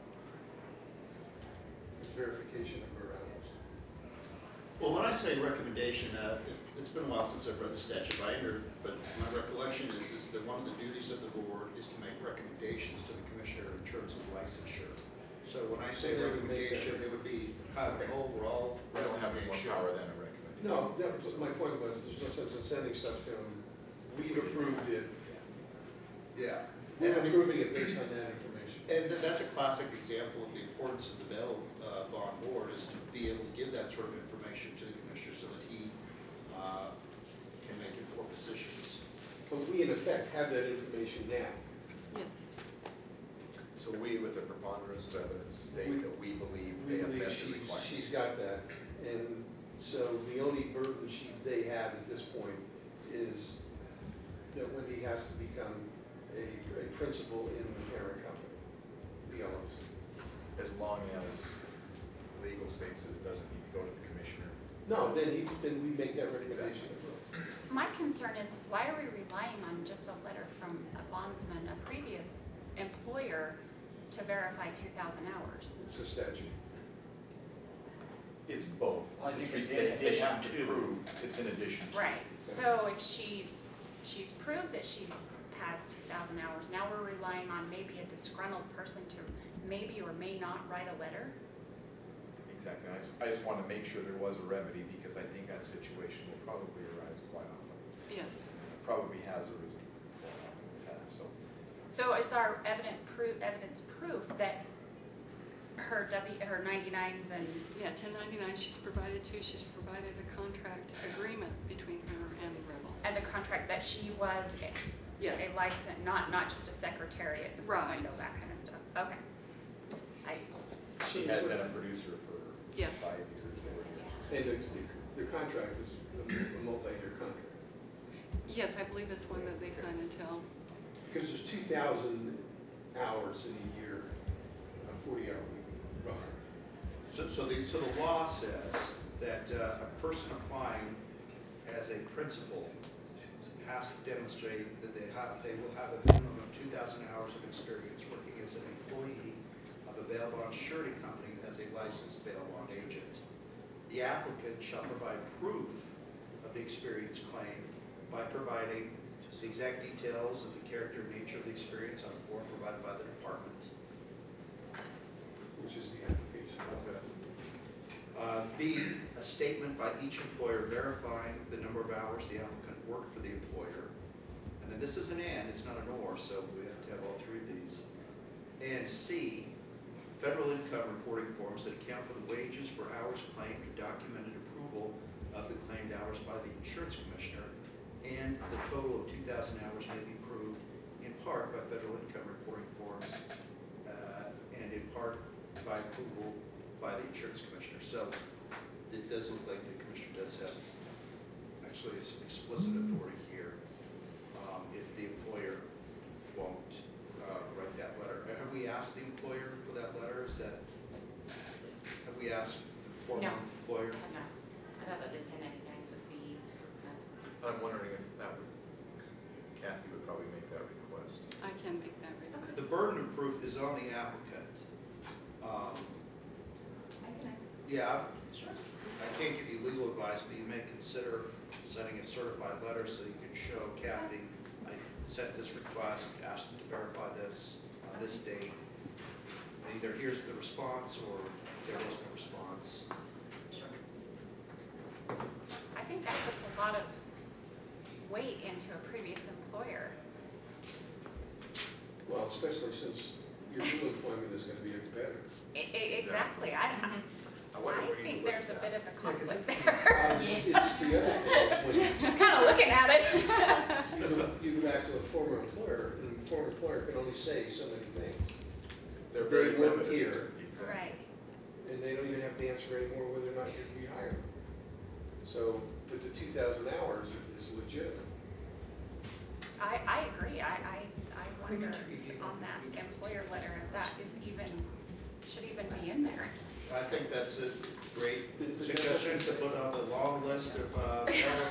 As verification of her hours?
Well, when I say recommendation, uh, it, it's been a while since I've read the statute, right? Or, but my recollection is, is that one of the duties of the board is to make recommendations to the commissioner in terms of licensure. So when I say
So they would make that-
recommendation, it would be kind of an overall
We don't have any more
recommendation.
power than a recommendation.
No, that was, my point was, there's no sense in sending stuff to them. We've approved it.
Yeah.
We're
And I mean-
approving it based on that information.
And th- that's a classic example of the importance of the bail uh, bond board, is to be able to give that sort of information to the commissioner so that he uh, can make informed decisions.
But we in effect have that information now.
Yes.
So we, with the preponderance of evidence, state
We-
that we believe
We
they have
believe
met the
she,
requirements.
she's got that. And so the only burden she, they have at this point is that Wendy has to become a, a principal in the parent company, the L L C.
As long as legal states that it doesn't need to go to the commissioner.
No, then he, then we make that recommendation.
My concern is, is why are we relying on just a letter from a bondsman, a previous employer, to verify two thousand hours?
It's a statute.
It's both.
I think
It's
it's in
they- they
addition
have to
to.
prove it's in addition to.
Right, so if she's, she's proved that she's has two thousand hours, now we're relying on maybe a disgruntled person to maybe or may not write a letter?
Exactly. I just, I just want to make sure there was a remedy, because I think that situation will probably arise quite often.
Yes.
It Probably has arisen quite often in the past, so.
So is our evident proof, evidence proof that her W, her ninety-nines and,
Yeah, ten ninety-nine she's provided too. She's provided a contract agreement between her and Rebel.
and the contract that she was a
Yes.
a licensed, not, not just a secretary at the front
Right.
window, that kind of stuff? Okay. I,
She had been a producer for
Yes.
five years, four years.
And the, the contract is a a multi-year contract.
Yes, I believe it's one that they sign until,
Because there's two thousand hours in a year, a forty-hour week, roughly.
So, so the, so the law says that uh, a person applying as a principal has to demonstrate that they have, they will have a minimum of two thousand hours of experience working as an employee of a bail bond surety company as a licensed bail bond agent. The applicant shall provide proof of the experience claimed by providing the exact details of the character and nature of the experience on a form provided by the department.
Which is the application.
Uh, B, a statement by each employer verifying the number of hours the applicant worked for the employer. And then this is an and, it's not an or, so we have to have all three of these. And C, federal income reporting forms that account for the wages for hours claimed or documented approval of the claimed hours by the insurance commissioner. And the total of two thousand hours may be proved in part by federal income reporting forms uh, and in part by approval by the insurance commissioner. So it does look like the commissioner does have actually some explicit authority here um, if the employer won't uh, write that letter. Have we asked the employer for that letter? Is that, have we asked the former
No.
employer?
I don't know. I thought that the ten ninety-nines would be, uh,
I'm wondering if that would, Kathy would probably make that request.
I can make that request.
The burden of proof is on the applicant. Um,
I can ask.
Yeah,
Sure.
I can't give you legal advice, but you may consider sending a certified letter so you can show Kathy, I sent this request, asked them to verify this on this date. And either here's the response or there was no response.
Sure. I think that puts a lot of weight into a previous employer.
Well, especially since your new employment is gonna be a competitor.
I- I- Exactly. I,
I wonder
I
if we need
think
to look
there's a
at
bit
that.
of a conflict there.
Um, It's the other thing, is
Just kind of looking at it.
when you go, you go back to a former employer, and the former employer can only say so many things.
They're very
They work
limited.
here.
Exactly.
Right.
And they don't even have to answer anymore whether or not you're rehired. So, but the two thousand hours is legitimate.
I, I agree. I, I, I wonder on that employer letter if that is even, should even be in there.
I think that's a great suggestion to put on the long list of, uh,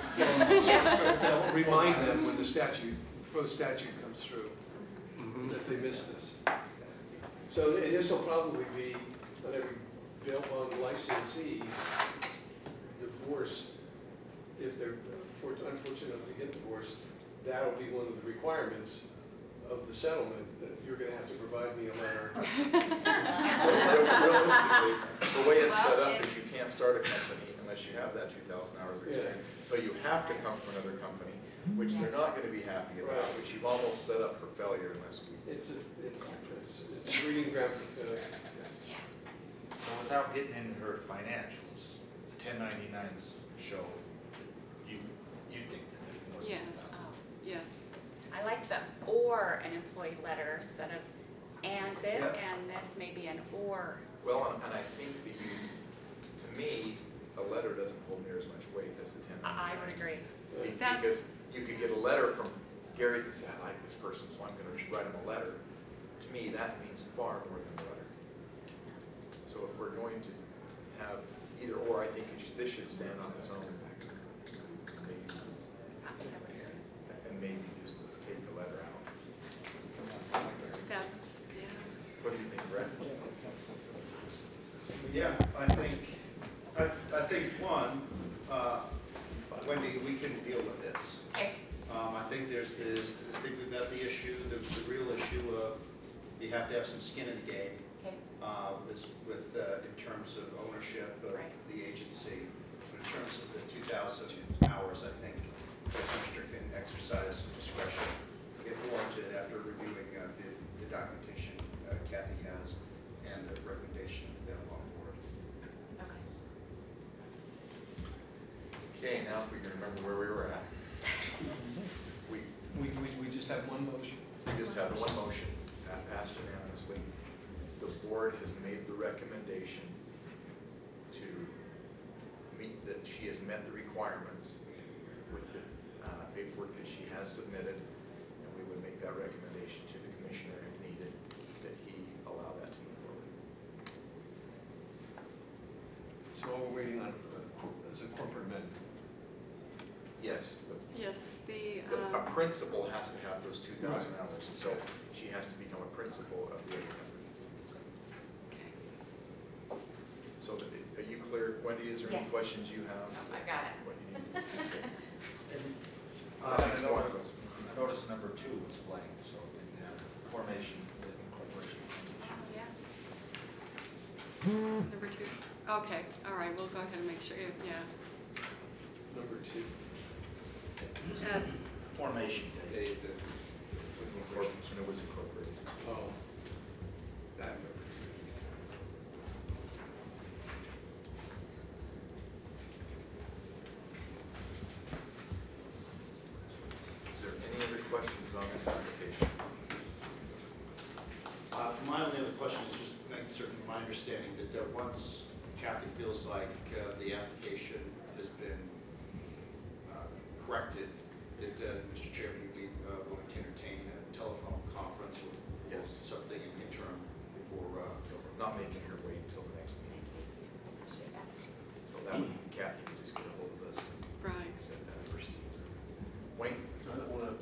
Remind them when the statute, proposed statute comes through, that they missed this. So, and this will probably be on every bail bond licensee, divorce, if they're for- unfortunate enough to get divorced, that'll be one of the requirements of the settlement, that you're gonna have to provide me a letter.
Realistically, the way it's set
Well,
up is
it's-
you can't start a company unless you have that two thousand hours of experience. So you have to come from another company, which they're not gonna be happy about,
Right.
which you've almost set up for failure unless we.
It's, a- it's, it's, it's a breeding ground for failure, yes.
So without getting into her financials, ten ninety-nines show that you, you think that there's more than
Yes.
that.
Oh.
Yes.
I like the or an employee letter instead of and this
Yeah.
and this, maybe an or.
Well, and and I think that you, to me, a letter doesn't hold near as much weight as the ten
I I
ninety-nines.
would agree.
Be-
That's-
Because you could get a letter from, Gary could say, I like this person, so I'm gonna just write him a letter. To me, that means far more than a letter. So if we're going to have either or, I think it should- this should stand on its own. Maybe-
I would agree.
And maybe just take the letter out.
That's, yeah.
What do you think, Brett?
Yeah, I think, I, I think, one, uh, Wendy, we can deal with this.
Okay.
Um, I think there's this, I think we've got the issue, the, the real issue of, you have to have some skin in the game,
Okay.
uh, with, with, uh, in terms of ownership of
Right.
the agency. But in terms of the two thousand hours, I think the commissioner can exercise some discretion if warranted after reviewing, uh, the, the documentation uh, Kathy has and the recommendation of the law board.
Okay.
Okay, now if we can remember where we were at. We,
We, we, we just have one motion.
we just have one motion, that passed unanimously. The board has made the recommendation to meet, that she has met the requirements with the uh, paperwork that she has submitted, and we would make that recommendation to the commissioner if needed, that he allow that to move forward.
So all we're waiting on uh, is a corporate amendment.
Yes, the
Yes, the,
The- A
uh,
principal has to have those two thousand
Right.
hours, and so she has to become a principal of the other company.
okay.
So that- are you clear, Wendy, is there any
Yes.
questions you have?
I got it.
What you need?
Uh,
Next
I
one of
noticed,
us.
I noticed number two was blank, so in uh, formation, the incorporation.
Yeah.
Number two. Okay, all right, we'll go ahead and make sure, yeah.
Number two.
Uh,
Formation date.
They, the,
When it was incorporated.
Oh. That number two.
Is there any other questions on this application?
Uh, my only other question is just make certain, my understanding that uh, once Kathy feels like uh, the application has been uh, corrected, that uh, Mister Chairman would be uh, willing to entertain a telephone conference or
Yes.
something in interim before, uh,
So we're not making her wait until the next meeting.
Appreciate that.
So that would, Kathy could just get a hold of us and
Right.
set that for Steve. Wayne?
I don't want to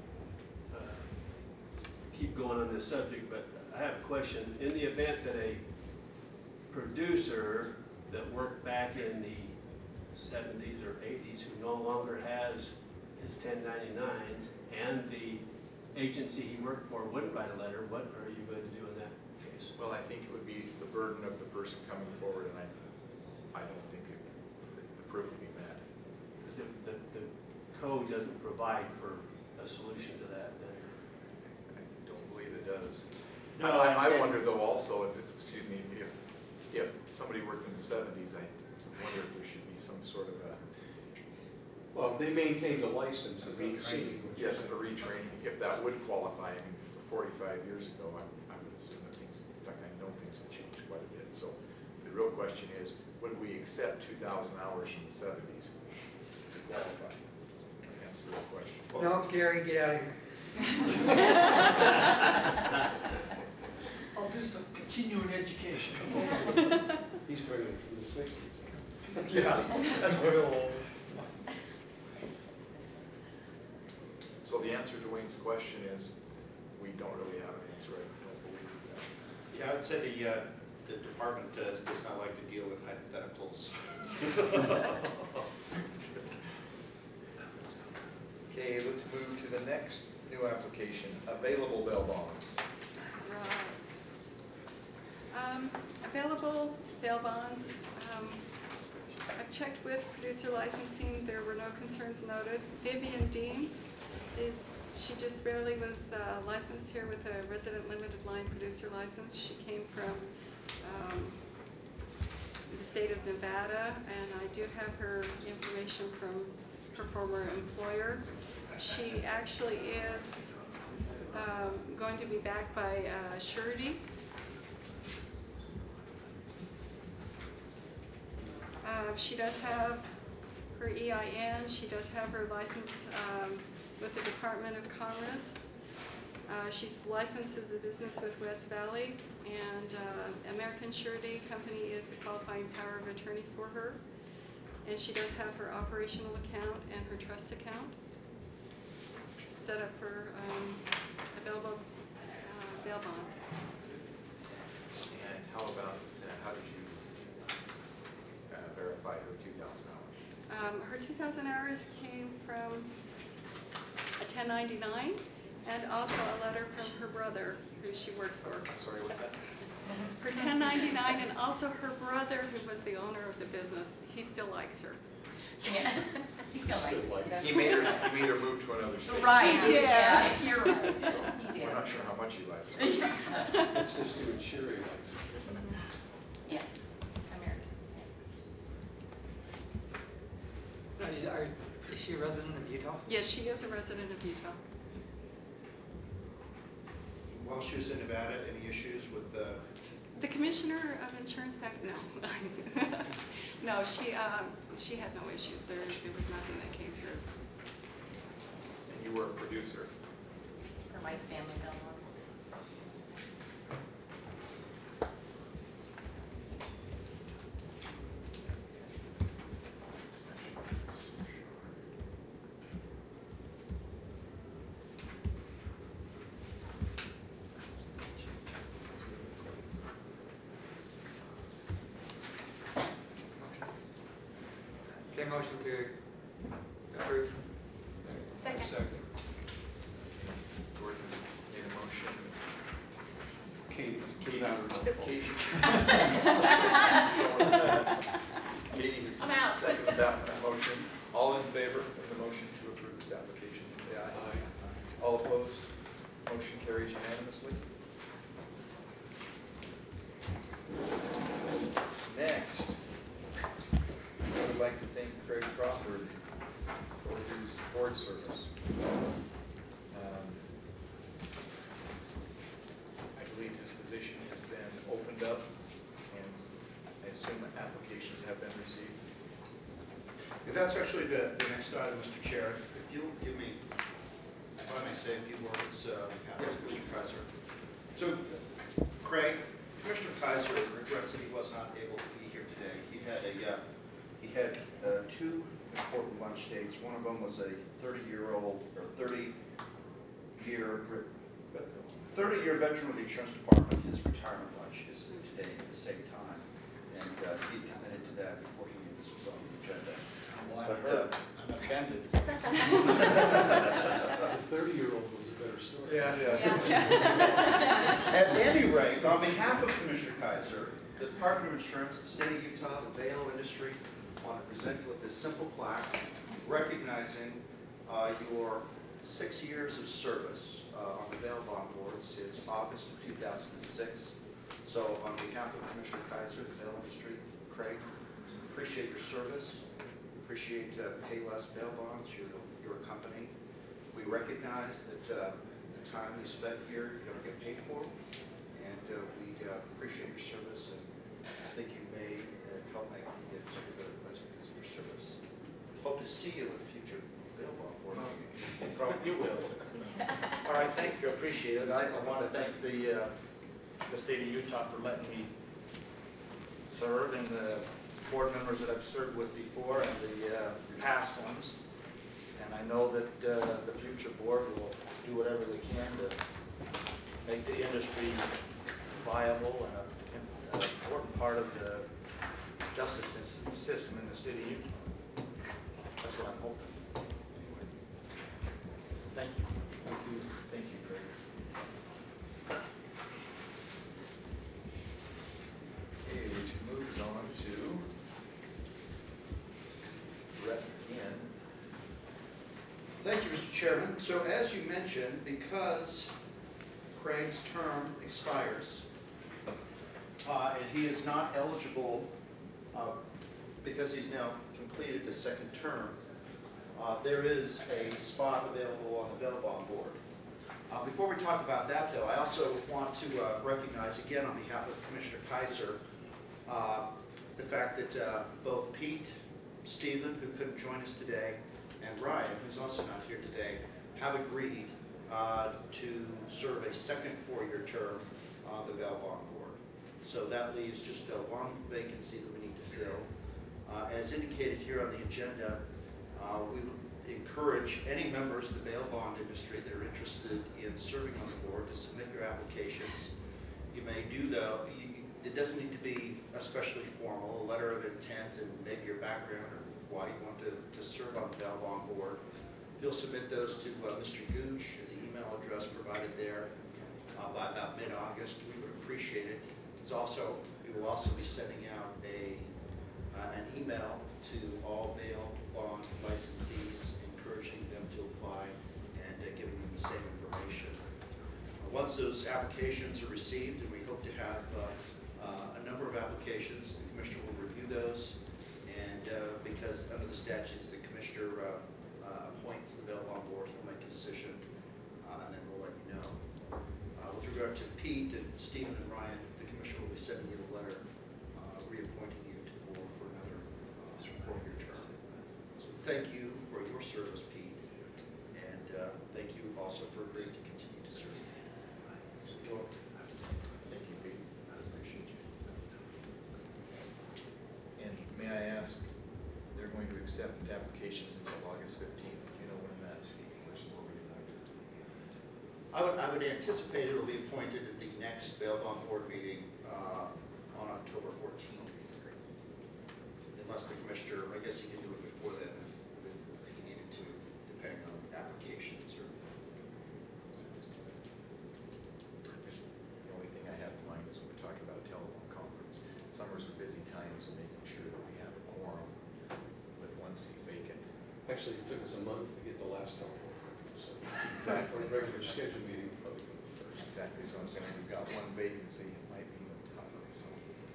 keep going on this subject, but I have a question. In the event that a producer that worked back in the seventies or eighties who no longer has his ten ninety-nines and the agency he worked for wouldn't write a letter, what are you going to do in that case?
Well, I think it would be the burden of the person coming forward, and I, I don't think it, the the proof would be met.
The, the, the code doesn't provide for a solution to that, then.
I don't believe it does.
No,
I, I
and-
wonder though also if it's, excuse me, if if somebody worked in the seventies, I wonder if there should be some sort of a,
Well, if they maintained a license, as I'm seeing.
yes, a retraining, if that would qualify. I mean, for forty-five years ago, I, I would assume that things, in fact, I know things have changed quite a bit. So the real question is, would we accept two thousand hours from the seventies to qualify? That's the real question.
No, Gary, get out of here.
I'll do some continuing education.
He's bringing it from the sixties.
Yeah, that's real old.
So the answer to Wayne's question is, we don't really have an answer. I don't believe that.
Yeah, I'd say the, uh, the department uh, does not like to deal with hypotheticals.
Okay, let's move to the next new application, available bail bonds.
Right. Um, Available bail bonds. Um, I've checked with producer licensing. There were no concerns noted. Vivian Deems is, she just barely was uh, licensed here with a resident limited line producer license. She came from um, the state of Nevada, and I do have her information from her former employer. She actually is um, going to be backed by uh, surety. Uh, she does have her E I N. She does have her license um, with the Department of Commerce. Uh, she's licensed as a business with West Valley, and uh, American Surety Company is the qualifying power of attorney for her. And she does have her operational account and her trust account set up for um, available uh, bail bonds.
And how about, uh, how did you uh, verify her two thousand hours?
Um, her two thousand hours came from a ten ninety-nine and also a letter from her brother who she worked for.
Sorry, what's that?
Her ten ninety-nine and also her brother who was the owner of the business. He still likes her.
Yeah, he still likes it.
He made her, he made her move to another state.
Right,
He did.
yeah, you're right.
So,
He did.
we're not sure how much he likes her.
Let's just do it surety license.
Yes, American.
Is are- is she a resident of Utah?
Yes, she is a resident of Utah.
While she was in Nevada, any issues with the,
The commissioner of insurance back, no. No, she, um, she had no issues. There, there was nothing that came through.
And you were a producer.
For Mike's family bail bonds.
Okay, motion to approve.
Second.
Gordon made a motion.
Katie,
Katie,
two down.
Katie's. Katie's
I'm out.
seconded that motion. All in favor of the motion to approve this application, say aye.
Aye.
All opposed? Motion carries unanimously. Next, I would like to thank Craig Crawford for his board service. Um, I believe his position has been opened up, and I assume that applications have been received.
if that's actually the, the next item, Mister Chair, if you'll give me, if I may say a few words, uh,
Yes,
Mister
please.
Kaiser. So, Craig, Commissioner Kaiser regrets that he was not able to be here today. He had a, uh, he had uh, two important lunch dates. One of them was a thirty-year-old, or thirty-year, thirty-year veteran of the insurance department. His retirement lunch is today at the same time. And uh, he committed to that before he knew this was on the agenda.
Well,
But,
I'm
uh,
I'm offended.
The thirty-year-old was a better story.
At any rate, on behalf of Commissioner Kaiser, the Department of Insurance, the state of Utah, the bail industry, want to present you with this simple plaque recognizing uh, your six years of service uh, on the bail bond board since August of two thousand six. So on behalf of Commissioner Kaiser, the bail industry, Craig, appreciate your service, appreciate uh, Payless Bail Bonds, your, your company. We recognize that uh, the time you spent here, you don't get paid for, and uh, we uh, appreciate your service, and I think you may uh, help make the industry a better place because of your service. Hope to see you in a future bail bond board meeting.
Probably will. All right, thank you, appreciate it. I, I want to thank the, uh, the state of Utah for letting me serve, and the board members that I've served with before, and the uh, past ones. And I know that uh, the future board will do whatever they can to make the industry viable and an important part of the justice system in the state of Utah. That's what I'm hoping. Anyway, thank you. Thank you. Thank you, Craig.
Okay, which moves on to Brett again.
Thank you, Mister Chairman. So as you mentioned, because Craig's term expires, uh, and he is not eligible uh, because he's now completed the second term, uh, there is a spot available on the bail bond board. Uh, before we talk about that, though, I also want to uh, recognize again on behalf of Commissioner Kaiser uh, the fact that uh, both Pete, Stephen, who couldn't join us today, and Ryan, who's also not here today, have agreed uh, to serve a second four-year term on the bail bond board. So that leaves just uh, one vacancy that we need to fill. Uh, as indicated here on the agenda, uh, we would encourage any members of the bail bond industry that are interested in serving on the board to submit your applications. You may do though, you, it doesn't need to be especially formal, a letter of intent and maybe your background or why you want to, to serve on the bail bond board. You'll submit those to uh, Mister Gooch at the email address provided there uh, by about mid-August. We would appreciate it. It's also, we will also be sending out a uh, an email to all bail bond licensees, encouraging them to apply and uh, giving them the same information. Uh, once those applications are received, and we hope to have uh, uh, a number of applications, the commissioner will review those. And uh, because under the statutes, the commissioner uh, uh, appoints the bail bond board, he'll make a decision, uh, and then we'll let you know. Uh, with regard to Pete and Stephen and Ryan, the commissioner will be sending you a letter uh, reappointing you to the board for another uh, four-year term. So thank you for your service, Pete, and uh, thank you also for agreeing to continue to serve.
Thank you, Pete. I appreciate you. And may I ask, they're going to accept applications until August fifteenth. Do you know when that is?
I would, I would anticipate it will be appointed at the next bail bond board meeting uh, on October fourteenth. Unless the commissioner, I guess he can do it before then if, if he needed to, depending on applications or.
The only thing I have in mind is when we're talking about a telephone conference. Summers are busy times and making sure that we have a quorum with one seat vacant.
Actually, it took us a month to get the last telephone record, so.
Exactly.
Our regular scheduled meeting will probably be the first.
Exactly, so I'm saying we've got one vacancy, it might be even tougher, so.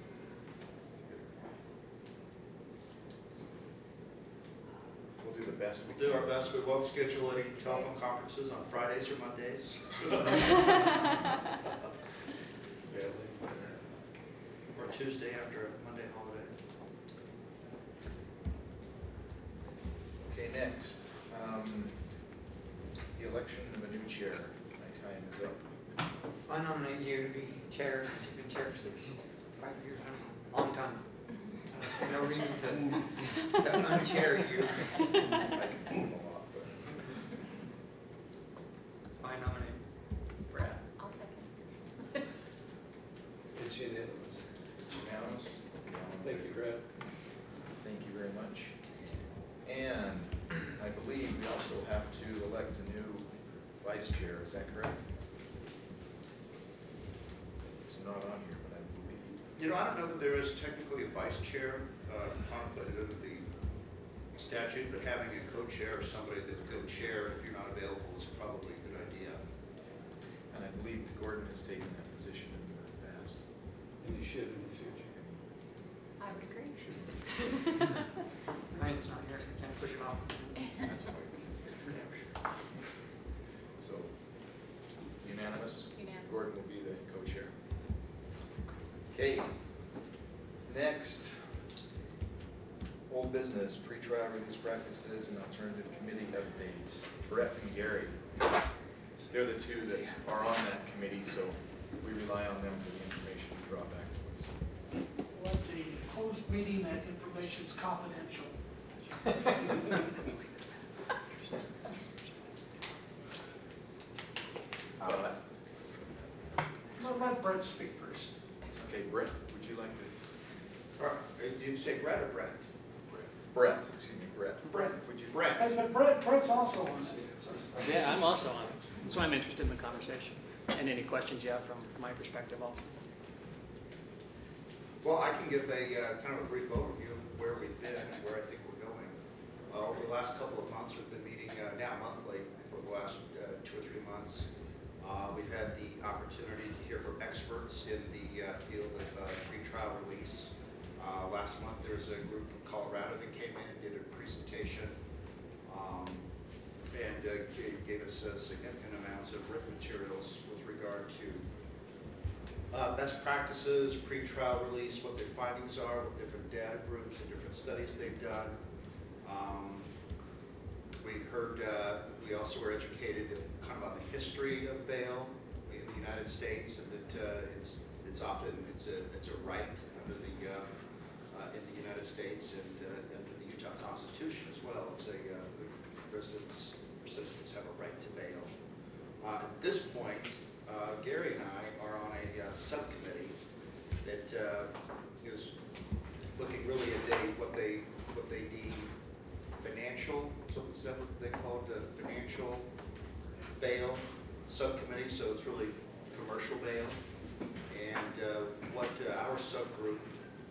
We'll do the best we
We'll
can.
do our best. We won't schedule any telephone conferences on Fridays or Mondays.
Badly.
Or Tuesday after a Monday holiday.
Okay, next, um, the election of a new chair. My time is up.
I nominate you to be chair, since you've been chair for six, five years, I don't know, long time. I see no reason to, to unchair you.
I can do a lot, but.
So I nominate Brad.
I'll second.
It's unanimous.
Unanimous? Okay, all in
Thank you,
favor?
Brad.
Thank you very much. And I believe we also have to elect a new vice chair, is that correct? It's not on here, but I believe.
You know, I don't know that there is technically a vice chair uh, contemplated under the statute, but having a co-chair or somebody that would co-chair if you're not available is probably a good idea.
And I believe Gordon has taken that position in the past.
should in the future.
I would agree.
Ryan's not here, so I can't push it off.
That's why we can hear. So unanimous?
Unanimous.
Gordon will be the co-chair. Okay, next, old business, pre-trial release practices and alternative committee update. Brett and Gary, they're the two that are on that committee, so we rely on them for the information we draw back to us.
Well, at the closed meeting, that information's confidential.
But,
Well, let Brent speak first.
okay, Brett, would you like to?
Uh, Did you say Brett or Brett?
Brett, excuse me, Brett.
Brent.
Would you?
Brett.
And but Brent, Brent's also on it. so-
Yeah, I'm also on it, so I'm interested in the conversation, and any questions you have from my perspective also.
Well, I can give a uh, kind of a brief overview of where we've been and where I think we're going. Uh, Over the last couple of months, we've been meeting uh, now monthly for the last uh, two or three months. Uh, We've had the opportunity to hear from experts in the uh, field of uh, pretrial release. Uh, Last month, there was a group from Colorado that came in and did a presentation um, and uh, gave gave us uh, significant amounts of written materials with regard to Uh, best practices, pre-trial release, what their findings are, what different data groups and different studies they've done. Um, we've heard, uh, we also were educated kind of on the history of bail in the United States, and that uh, it's it's often it's a it's a right under the uh, uh, in the United States and uh, under the Utah Constitution as well. It's a uh, residents or citizens have a right to bail. Uh, at this point, uh, Gary and I are on a uh, subcommittee that uh, is looking really at they, what they what they deem financial. So is that what they call it? The financial bail subcommittee. So it's really commercial bail. And uh, what uh, our subgroup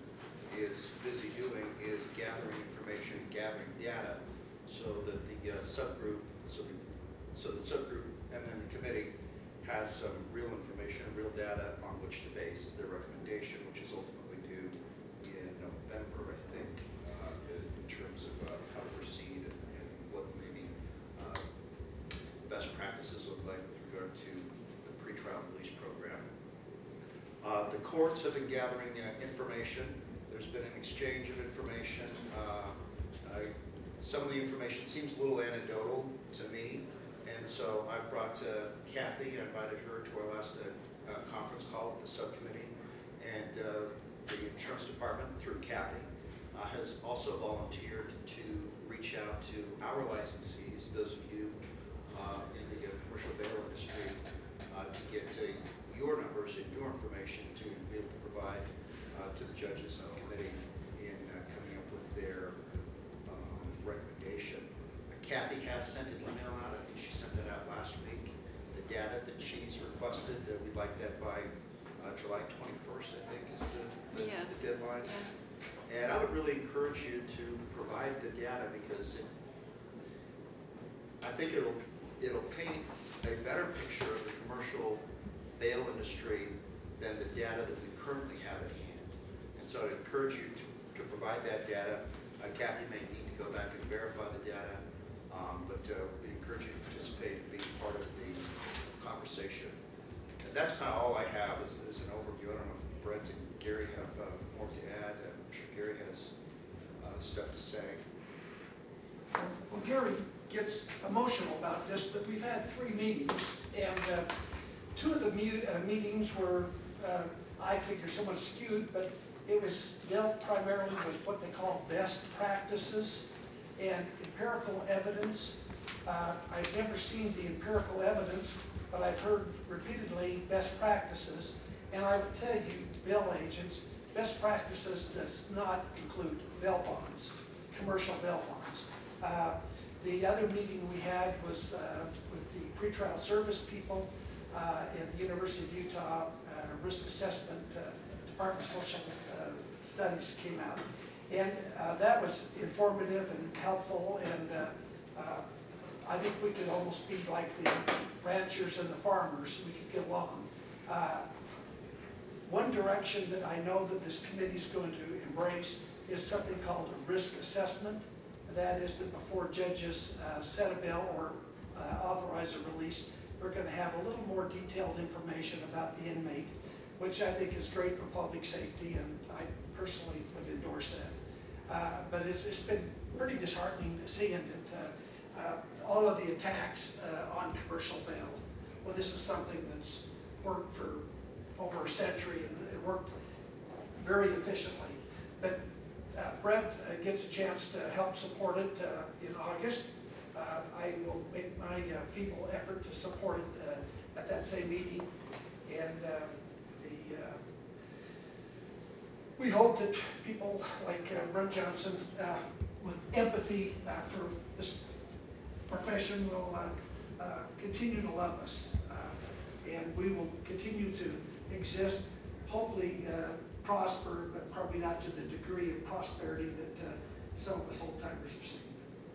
is busy doing is gathering information, gathering data, so that the uh, subgroup, so the so the subgroup and then the committee has some real information, real data on which to base their recommendation, which is ultimately due in November, I think, uh, in terms of uh, how to proceed and, and what maybe uh, best practices look like with regard to the pretrial release program. Uh, the courts have been gathering uh, information. There's been an exchange of information. Uh, I, some of the information seems a little anecdotal to me. And so I've brought uh, Kathy, I invited her to our last uh, uh, conference call with the subcommittee. And uh, the insurance department, through Kathy, uh, has also volunteered to reach out to our licensees, those of you uh, in the uh, commercial bail industry, uh, to get uh, your numbers and your information to be able to provide uh, to the judges and the committee in uh, coming up with their um, recommendation. Kathy has sent an email out. I think she sent that out last week. The data that she's requested, uh, we'd like that by uh, July twenty-first, I think, is the, the,
Yes.
Uh,
the deadline.
Yes.
And I would really encourage you to provide the data because it, I think it'll it'll paint a better picture of the commercial bail industry than the data that we currently have at hand. And so I'd encourage you to, to provide that data. Uh, Kathy may need to go back and verify the data. Um, but uh, we encourage you to participate and be part of the conversation. And that's kind of all I have as, as an overview. I don't know if Brent and Gary have uh, more to add. I'm sure Gary has uh, stuff to say.
Well, Gary gets emotional about this, but we've had three meetings, and uh, two of the mu uh, meetings were, uh, I figure, somewhat skewed, but it was dealt primarily with what they call best practices and empirical evidence. Uh, I've never seen the empirical evidence, but I've heard repeatedly best practices. And I would tell you, bail agents, best practices does not include bail bonds, commercial bail bonds. Uh, the other meeting we had was uh, with the pretrial service people uh, at the University of Utah uh, Risk Assessment uh, Department of Social uh, Studies came out. And uh, that was informative and helpful, and uh, uh, I think we could almost be like the ranchers and the farmers. We could get along. Uh, one direction that I know that this committee is going to embrace is something called a risk assessment. That is that before judges uh, set a bail or uh, authorize a release, we're going to have a little more detailed information about the inmate, which I think is great for public safety, and I personally would endorse that. Uh, but it's, it's been pretty disheartening seeing that uh, uh, all of the attacks uh, on commercial bail. Well, this is something that's worked for over a century, and it worked very efficiently. But uh, Brett uh, gets a chance to help support it uh, in August. Uh, I will make my uh, feeble effort to support it uh, at that same meeting. And uh, the uh, we hope that people like uh, Brent Johnson, uh, with empathy uh, for this profession, will uh, uh, continue to love us. Uh, and we will continue to exist, hopefully uh, prosper, but probably not to the degree of prosperity that uh, some of us old-timers have seen.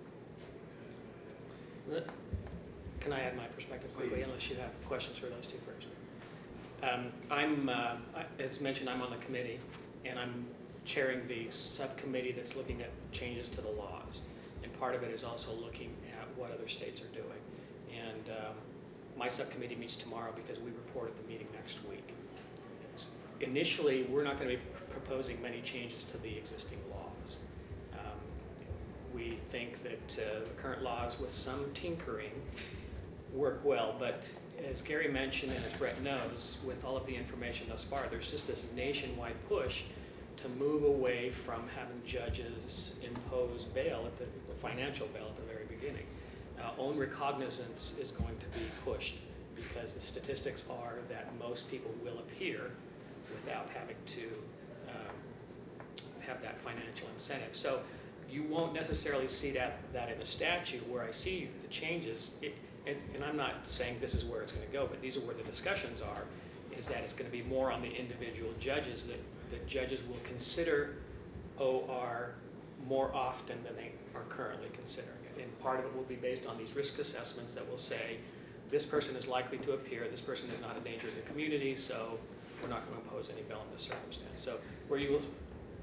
Can I add my perspective quickly,
Please.
unless you have questions for those two first? Um, I'm, uh, I- as mentioned, I'm on the committee, and I'm chairing the subcommittee that's looking at changes to the laws. And part of it is also looking at what other states are doing. And um, my subcommittee meets tomorrow because we report at the meeting next week. It's, initially, we're not going to be proposing many changes to the existing laws. Um, we think that uh, the current laws, with some tinkering, work well, but as Gary mentioned, and as Brett knows, with all of the information thus far, there's just this nationwide push to move away from having judges impose bail, at the, the financial bail at the very beginning. Uh, own recognizance is going to be pushed because the statistics are that most people will appear without having to um, have that financial incentive. So you won't necessarily see that, that in the statute. Where I see the changes, it, and, and I'm not saying this is where it's going to go, but these are where the discussions are, is that it's going to be more on the individual judges, that, that judges will consider O R more often than they are currently considering it. And part of it will be based on these risk assessments that will say, this person is likely to appear, this person is not a danger to the community, so we're not going to impose any bail in this circumstance. So where you will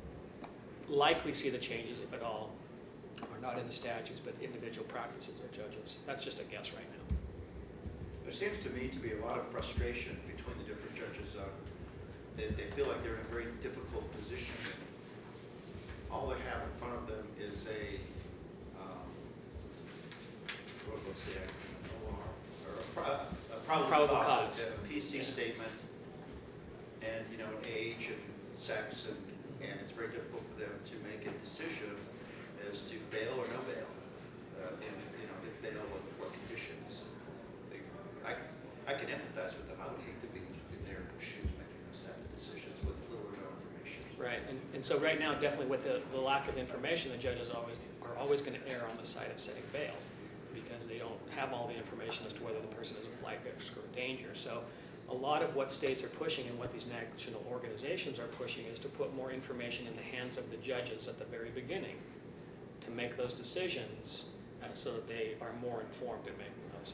likely see the changes, if at all, are not in the statutes, but individual practices of judges. That's just a guess right now.
There seems to me to be a lot of frustration between the different judges. Uh, they, they feel like they're in a very difficult position. All they have in front of them is a, um, what was the O R, or a, pro, a probable,
Probable
cause,
cause.
a P C
Yeah.
statement, and you know, age and sex, and, and it's very difficult for them to make a decision as to bail or no bail, uh, and you know, if bail, what, what conditions. They, I, I can empathize with them. I would hate to be in their shoes making those type of decisions with little or no information.
Right, and, and so right now, definitely with the, the lack of information, the judges always are always going to err on the side of setting bail because they don't have all the information as to whether the person is a flight risk or a danger. So a lot of what states are pushing and what these national organizations are pushing is to put more information in the hands of the judges at the very beginning to make those decisions uh, so that they are more informed in making those.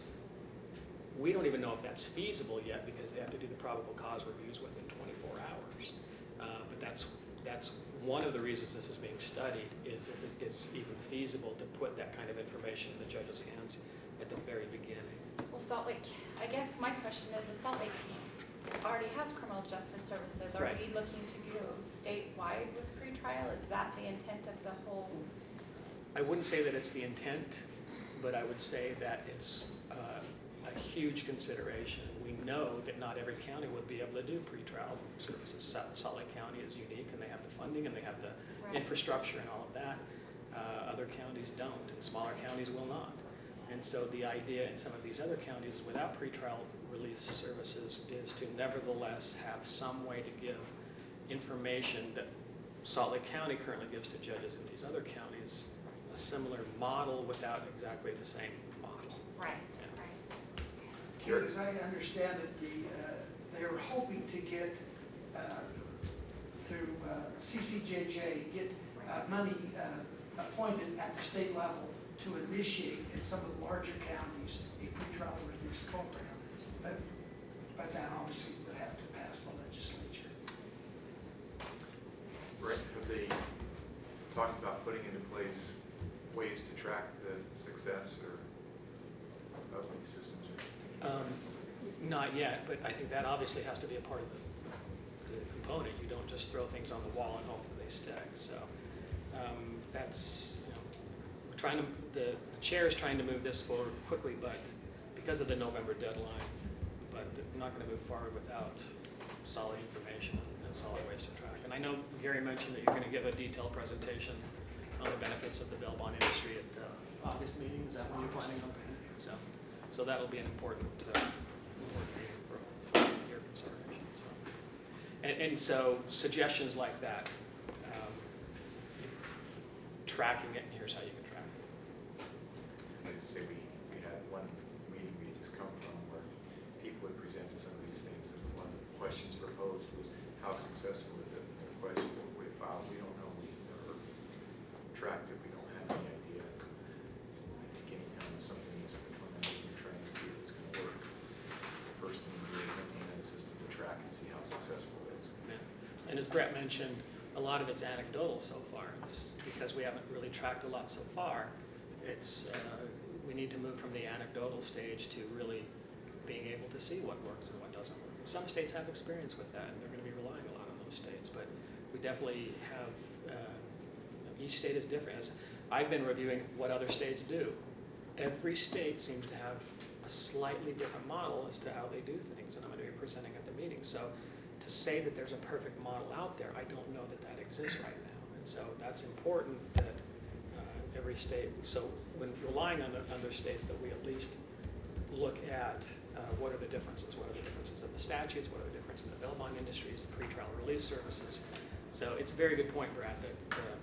We don't even know if that's feasible yet because they have to do the probable cause reviews within twenty-four hours. Uh, but that's that's one of the reasons this is being studied, is that it's even feasible to put that kind of information in the judge's hands at the very beginning.
Well, Salt Lake, I guess my question is, is Salt Lake already has criminal justice services. Are
Right.
we looking to go statewide with pretrial? Is that the intent of the whole?
I wouldn't say that it's the intent, but I would say that it's uh, a huge consideration. We know that not every county would be able to do pretrial services. Sa- Salt Lake County is unique, and they have the funding, and they have the
Right.
infrastructure and all of that. Uh, other counties don't, and smaller counties will not. And so the idea in some of these other counties without pretrial release services is to nevertheless have some way to give information that Salt Lake County currently gives to judges in these other counties, a similar model without exactly the same model.
Right,
Yeah.
right.
Here, as I understand it, the, uh, they're hoping to get, uh, through uh, C C J J, get uh, money uh, appointed at the state level to initiate in some of the larger counties a pretrial release program. But, but that obviously would have to pass the legislature.
success or of these systems?
Um, Not yet, but I think that obviously has to be a part of the, the component. You don't just throw things on the wall and hope that they stick. So um, that's, you know, we're trying to, the, the chair is trying to move this forward quickly, but because of the November deadline, but we're not going to move forward without solid information and solid ways to track. And I know Gary mentioned that you're going to give a detailed presentation on the benefits of the bail bond industry at the August meeting. Is that when you're planning on? So, so that'll be an important, uh, important meeting for, for your consideration. So, and, and so suggestions like that, um, tracking it, and here's how you can track it.
As you say, we, we had one meeting we had just come from where people had presented some of these things, and one of the questions proposed was, how successful is it? And the question, we filed, we don't know, we've never tracked it, we don't have any idea. I think anytime something needs to come in, we're trying to see if it's going to work. The first thing we do is implement a system to track and see how successful it is.
Yeah. And as Brett mentioned, a lot of it's anecdotal so far. It's because we haven't really tracked a lot so far. It's uh, we need to move from the anecdotal stage to really being able to see what works and what doesn't work. And some states have experience with that, and they're going to be relying a lot on those states. But we definitely have. Uh, each state is different. As I've been reviewing what other states do. Every state seems to have a slightly different model as to how they do things, and I'm going to be presenting at the meeting. So to say that there's a perfect model out there, I don't know that that exists right now. And so that's important that uh, every state, so when relying on the other states, that we at least look at uh, what are the differences, what are the differences of the statutes, what are the differences in the bail bond industries, the pretrial release services. So it's a very good point, Brad, that uh,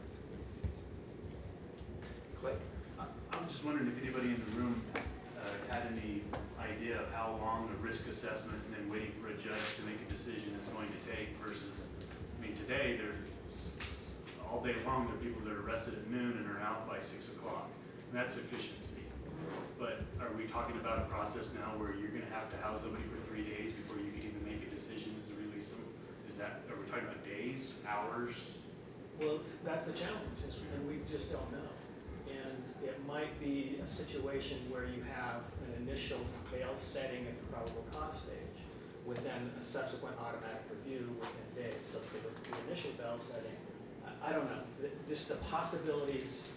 Clay?
I I was just wondering if anybody in the room uh, had any idea of how long a risk assessment and then waiting for a judge to make a decision is going to take versus, I mean, today, there's, all day long, there are people that are arrested at noon and are out by six o'clock. And that's efficiency. But are we talking about a process now where you're going to have to house somebody for three days before you can even make a decision to release them? Is that, are we talking about days, hours?
well, that's the challenge, is, and we just don't know. And it might be a situation where you have an initial bail setting at the probable cause stage, with then a subsequent automatic review within days. So for the, the initial bail setting, I, I don't know, The- just the possibilities,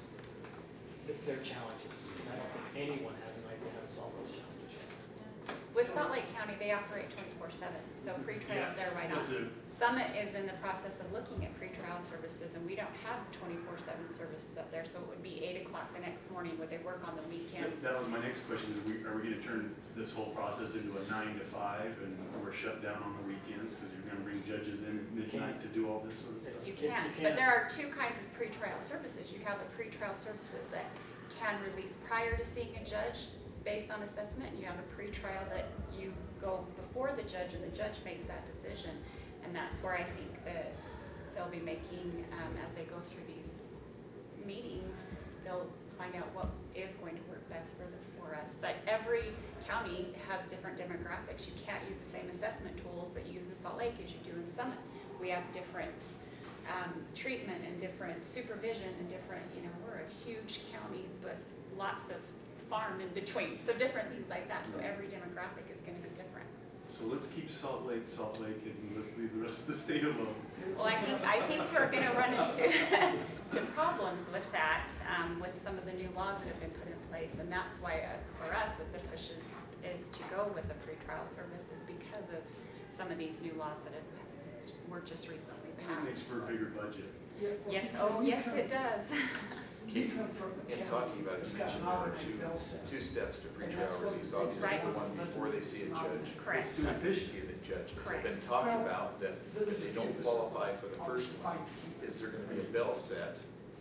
th- they're challenges. And I don't think anyone has an idea how to solve those challenges yet.
With Salt Lake County, they operate twenty-four seven, so pre-trial's there right on.
That's a-
Summit is in the process of looking at pretrial services, and we don't have twenty-four seven services up there, so it would be eight o'clock the next morning. Would they work on the weekends?
That was my next question, is we, are we going to turn this whole process into a nine to five and we're shut down on the weekends because you're going to bring judges in at midnight to do all this sort of stuff?
You
You
can,
can't.
but there are two kinds of pretrial services. You have the pretrial services that can release prior to seeing a judge based on assessment, and you have a pretrial that you go before the judge and the judge makes that decision. And that's where I think that they'll be making, um, as they go through these meetings, they'll find out what is going to work best for the, for us. But every county has different demographics. You can't use the same assessment tools that you use in Salt Lake as you do in Summit. We have different um, treatment and different supervision and different, you know, we're a huge county with lots of farm in between, so different things like that. So every demographic is going to be different.
So let's keep Salt Lake, Salt Lake, and let's leave the rest of the state alone.
Well, I think I think we're going to run into to problems with that, um, with some of the new laws that have been put in place, and that's why uh, for us that the push is, is to go with the pretrial services because of some of these new laws that have were just recently
It
passed.
makes for a bigger budget.
Yeah, well,
Yes,
see,
oh
you
yes,
come-
it does.
You come from a
In
county
talking about it,
that's
you
got
mentioned
an
there are
automatic
two,
bail set.
two steps to
And
pretrial
that's what
release.
makes
Obviously,
Right.
the one before they see a judge.
Correct.
Let's do
After they see
efficient.
the judge. It's
Correct.
been talked
Well,
about that if they don't qualify for the first one, is there gonna be a bail set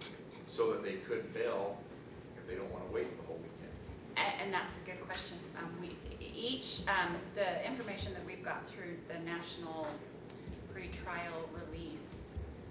so that they could bail if they don't wanna wait the whole weekend?
And, and that's a good question. Um, we, each, um, the information that we've got through the national pretrial release,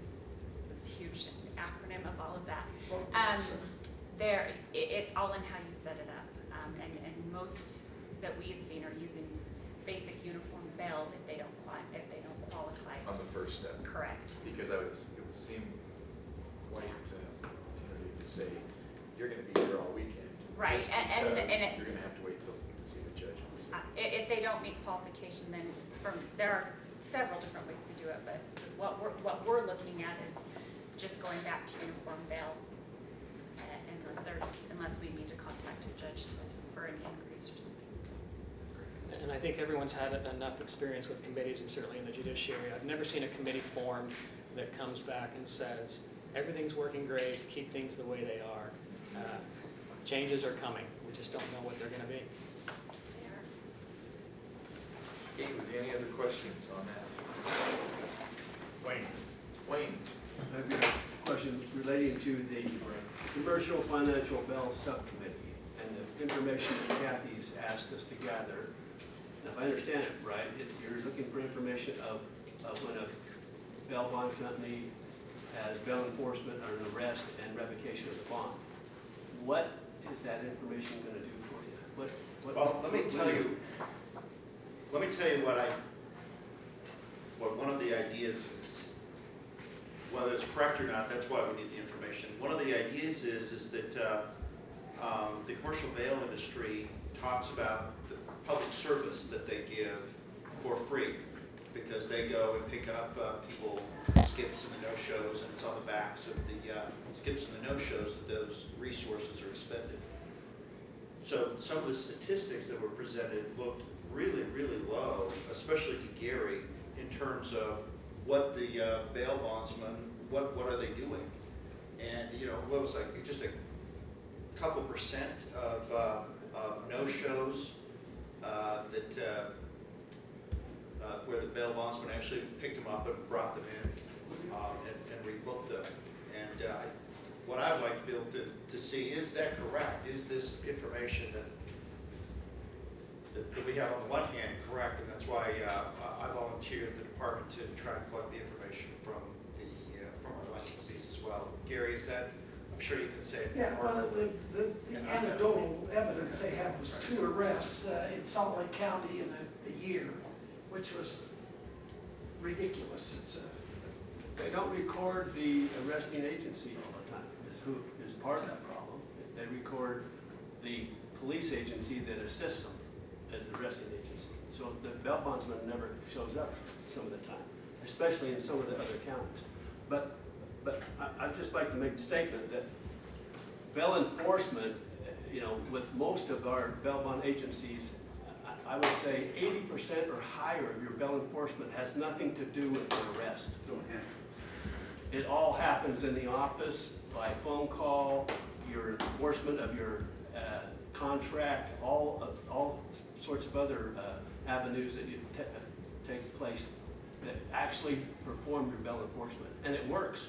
this huge acronym of all of that, um, there, it, it's all in how you set it up. Um, and, and most that we've seen are using basic uniform bail if they don't quali, if they don't qualify.
On the first step.
Correct.
Because I would, it would seem quite uh, punitive to say, you're gonna be here all weekend,
Right,
Just
and, and,
because
and it,
You're gonna have to wait till, to see the judge. on this.
uh, i- if they don't meet qualification, then from, there are several different ways to do it, but what we're, what we're looking at is just going back to uniform bail, uh, unless there's, unless we need to contact a judge to, for an increase or something, so.
And I think everyone's had enough experience with committees, and certainly in the judiciary. I've never seen a committee form that comes back and says, everything's working great, keep things the way they are. Uh, Changes are coming, we just don't know what they're gonna be.
David, any other questions on that?
Wayne?
Wayne?
I've got a question relating to the Commercial Financial Bail Subcommittee and the information that Kathy's asked us to gather. Now, if I understand it right, it, you're looking for information of, of when a bail bond company has bail enforcement or an arrest and revocation of the bond. What is that information going to do for you? What, what,
Well, let me
what-
tell you, let me tell you what I, what one of the ideas is. Whether it's correct or not, that's why we need the information. One of the ideas is, is that uh, um, the commercial bail industry talks about the public service that they give for free, because they go and pick up uh, people, skips and the no-shows, and it's on the backs of the uh, skips and the no-shows that those resources are expended. So some of the statistics that were presented looked really, really low, especially to Gary, in terms of what the uh, bail bondsmen, what, what are they doing? And, you know, what was like, just a couple percent of, uh, of no-shows uh, that, uh, uh, where the bail bondsman actually picked them up and brought them in um, and, and rebooked them. And uh, what I'd like to be able to, to see, is that correct? Is this information that, that, that we have on the one hand correct? And that's why uh, I volunteered the department to try and collect the information from the uh, from our licensees as well. Gary, is that, I'm sure you can say it.
Yeah,
more.
well, the, the, the anecdotal evidence they had was two arrests uh, in Salt Lake County in a, a year, which was ridiculous. It's a,
They don't record the arresting agency all the time, is who, is part of that problem. They record the police agency that assists them as the arresting agency. So the bail bondsman never shows up some of the time, especially in some of the other counties. But, but I, I'd just like to make a statement that bail enforcement, you know, with most of our bail bond agencies, I, I would say eighty percent or higher of your bail enforcement has nothing to do with the arrest. It all happens in the office, by phone call, your enforcement of your uh, contract, all of, all sorts of other uh, avenues that you t take place that actually perform your bail enforcement, and it works.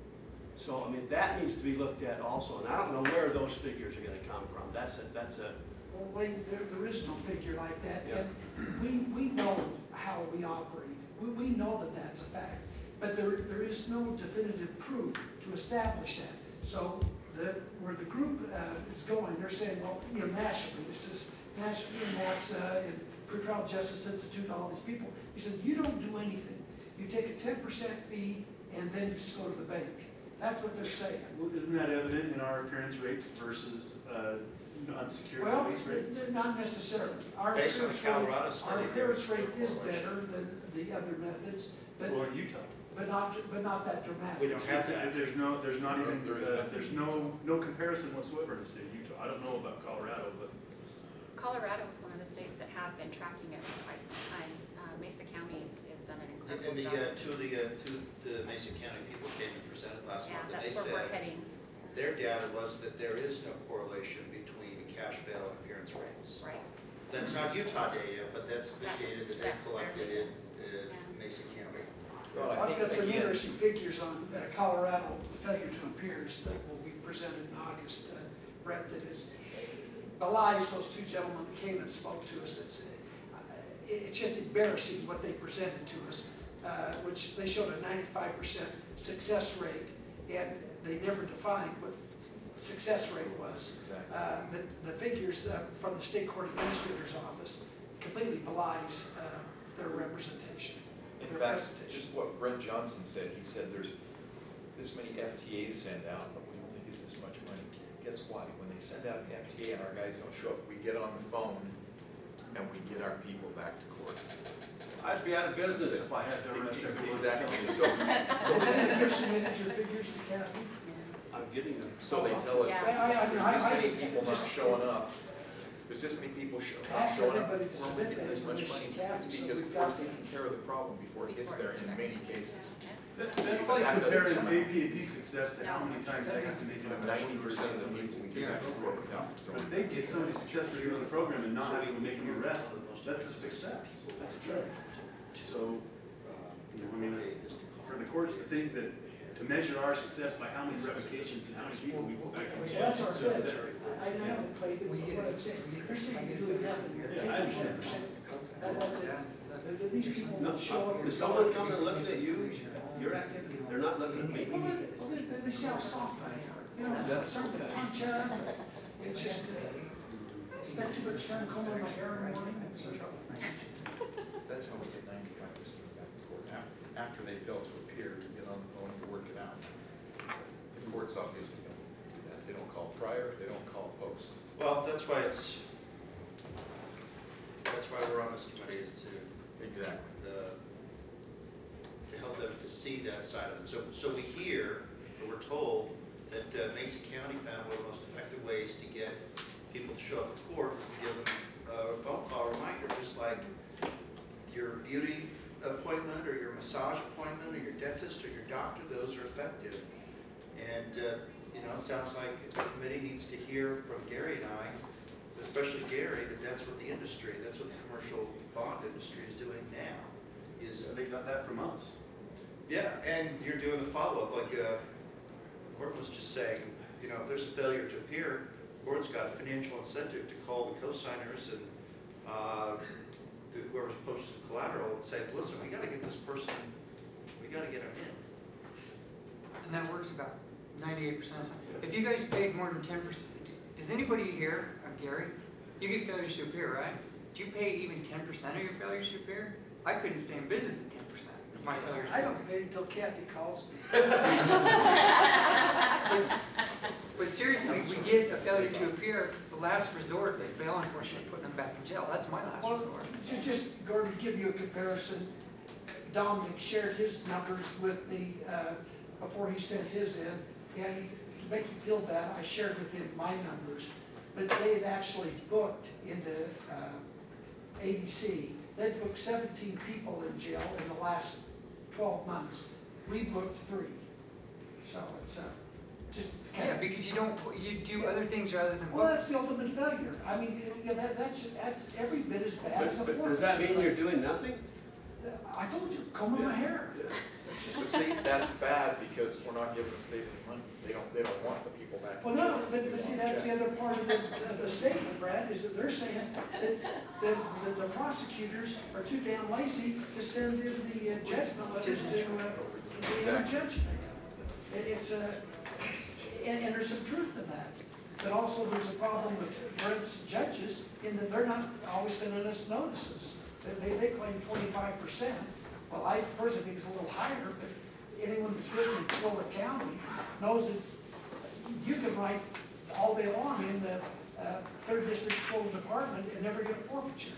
So, I mean, that needs to be looked at also, and I don't know where those figures are going to come from. That's a, that's a.
well, Wayne, there, there is no figure like that.
Yeah.
And we, we know how we operate. We, we know that that's a fact. But there, there is no definitive proof to establish that. So the, where the group uh, is going, they're saying, well, you know, nationally, this is nationally, NAPSA and Pretrial Justice Institute, all these people. He said, you don't do anything. You take a ten percent fee and then you just go to the bank. That's what they're saying.
Well, isn't that evident in our appearance rates versus uh, unsecured
Well,
release rates?
n- not necessarily. Our
Based on
appearance
Colorado
rate,
study,
our appearance
there's
rate
no
is
correlation.
better than the other methods, but,
Or in Utah?
but not, but not that dramatic.
We don't have
It's-
that.
There's no, there's not even,
There is
uh,
nothing.
there's no, no comparison whatsoever in the state of Utah. I don't know about Colorado, but
Colorado was one of the states that have been tracking it for quite some time. Uh, Mesa County has, has done an
And
incredible
the,
job.
uh, two of the, uh, two of the Mason County people came and presented last
Yeah,
month, and they
that's where we're
said
heading,
their data was that there is no correlation between cash bail and appearance rates.
right?
That's not Utah data, but that's the
That's-
data that they
that's their
collected
data.
in uh,
Yeah.
Mason County.
Well, I
I've
think,
got some
again,
interesting figures on uh, Colorado failure to appears that will be presented in August. Uh, Brett, that is, belies those two gentlemen that came and spoke to us. It's, uh, it's just embarrassing what they presented to us, uh, which they showed a ninety-five percent success rate, and they never defined what success rate was.
Exactly.
Uh, the, the figures uh, from the state court administrator's office completely belies uh, their representation.
In
their
fact,
presentation.
just what Brent Johnson said, he said there's this many F T As sent out, but we only get this much money. guess what? When they send out an F T A and our guys don't show up, we get on the phone and we get our people back to court.
I'd be out of business if I had to arrest everyone.
Exactly, so, so
So
they,
you submitted your figures to Kathy?
I'm getting them.
so they tell us,
Yeah.
I, I, I mean, I,
there's this many
I,
people not
just
showing up, there's this many people show- not
ask
showing up,
everybody
we're
to
only
submit
getting this
that
much
information
money.
to Kathy,
It's
so
because
we've
we're
got
taking care of the problem before it gets there in many cases.
That- That's
That
like
doesn't
comparing
sound-
A P A P success to how many times they have to make an
Ninety
arrest.
percent of the people we get back to court without
But if
throwing.
they get somebody successfully through the program and not having to make an arrest, that's a success. That's good. So, you know, I mean, for the courts to think that, to measure our success by how many revocations and how many people we put back in
Well,
jail.
that's our
is just
bid.
very-
I I know, Clay, but what I'm saying, you're saying you're doing nothing, you're
Yeah, I
taking
understand.
one percent. That, that's it. But but these people
No,
will show up.
is someone coming and looking at you? You're acting, they're not looking at me.
Well, they, well, they, they see how soft I am. You know, it's something to punch out. It's just, uh, spend too much time combing my hair in the morning. It's a trouble.
That's how we get ninety-five percent back to court. Af- After they fail to appear, we get on the phone and work it out. The courts obviously don't do that. They don't call prior, they don't call post.
Well, that's why it's, that's why we're on this committee, is to,
Exactly.
the, to help them to see that side of it. So, so we hear, or we're told, that uh, Mason County found one of the most effective ways to get people to show up in court, is to give them a phone call reminder, just like your beauty appointment, or your massage appointment, or your dentist, or your doctor. Those are effective. And, uh, you know, it sounds like the committee needs to hear from Gary and I, especially Gary, that that's what the industry, that's what the commercial bond industry is doing now, is,
So they got that from us.
yeah, and you're doing the follow-up, like, uh, Gordon was just saying, you know, if there's a failure to appear, Gordon's got a financial incentive to call the co-signers and, uh, the- whoever's posted collateral and say, listen, we gotta get this person, we gotta get them in.
And that works about ninety-eight percent of the time. If you guys paid more than ten percent, does anybody here, uh, Gary, you get failures to appear, right? Do you pay even ten percent of your failures to appear? I couldn't stay in business at ten percent of my failures to
I
appear.
don't pay until Kathy calls me.
But seriously, we get a failure to appear, the last resort is bail enforcement, putting them back in jail. That's my last
Well,
resort.
ju- just, Gordon, to give you a comparison, Dominic shared his numbers with me uh, before he sent his in, and to make you feel bad, I shared with him my numbers, but they had actually booked into uh, A D C, they'd booked seventeen people in jail in the last twelve months. We booked three, so it's uh, just kind
Yeah,
of.
because you don't, you do other things rather than
Well,
book.
that's the ultimate failure. I mean, you know, that, that's, that's every bit as bad as a
But,
forfeiture.
but does that mean you're doing nothing?
I told you, combing my hair.
But see, that's bad because we're not giving the state any money. They don't, they don't want the people back.
Well,
in
no,
jail. They
but, but see,
want
that's the
check.
other part of the, of the statement, Brad, is that they're saying that, that, that the prosecutors are too damn lazy to send in the uh, judgment letters to, uh, the uh,
Exactly.
judgment. It- It's a, and, and there's some truth to that. But also there's a problem with Brent's judges in that they're not always sending us notices. They, they, they claim twenty-five percent. Well, I personally think it's a little higher, but anyone that's lived in Florida County knows that you can write all day long in the uh, third district Florida department and never get a forfeiture.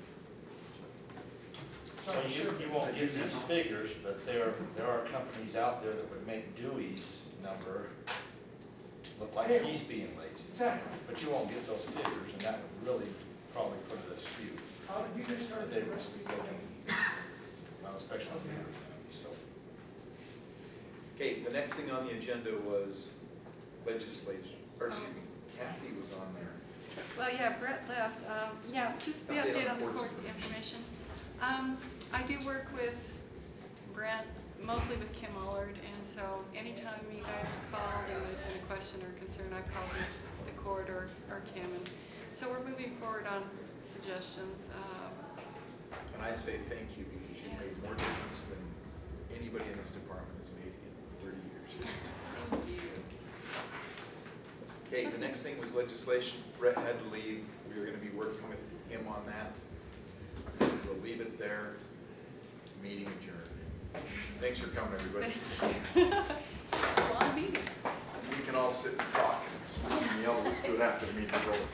So
So you,
sure.
you won't give these figures, but there, there are companies out there that would make Dewey's number look like he's being lazy.
Exactly.
But you won't get those figures, and that would really probably put it askew.
How did you get started
They
the
would
rest of
be
the
looking, well, especially on the internet, so.
Okay, the next thing on the agenda was legislation, or excuse me, Kathy was on there.
Well, yeah, Brett left. Um, Yeah, just the
Update
update
on
on the
courts
court information. Um, I do work with Brent, mostly with Kim Allard, and so anytime you guys have called and there's been a question or concern, I call the the court or or Kim. And so we're moving forward on suggestions. Um,
And I say thank you because you made more difference than anybody in this department has made in thirty years.
Thank you.
Okay, the next thing was legislation. Brett had to leave. We were gonna be working with him on that. We'll leave it there. Meeting adjourned. Thanks for coming, everybody.
Long meeting.
We can all sit and talk and Danielle, let's do it after the meeting's over.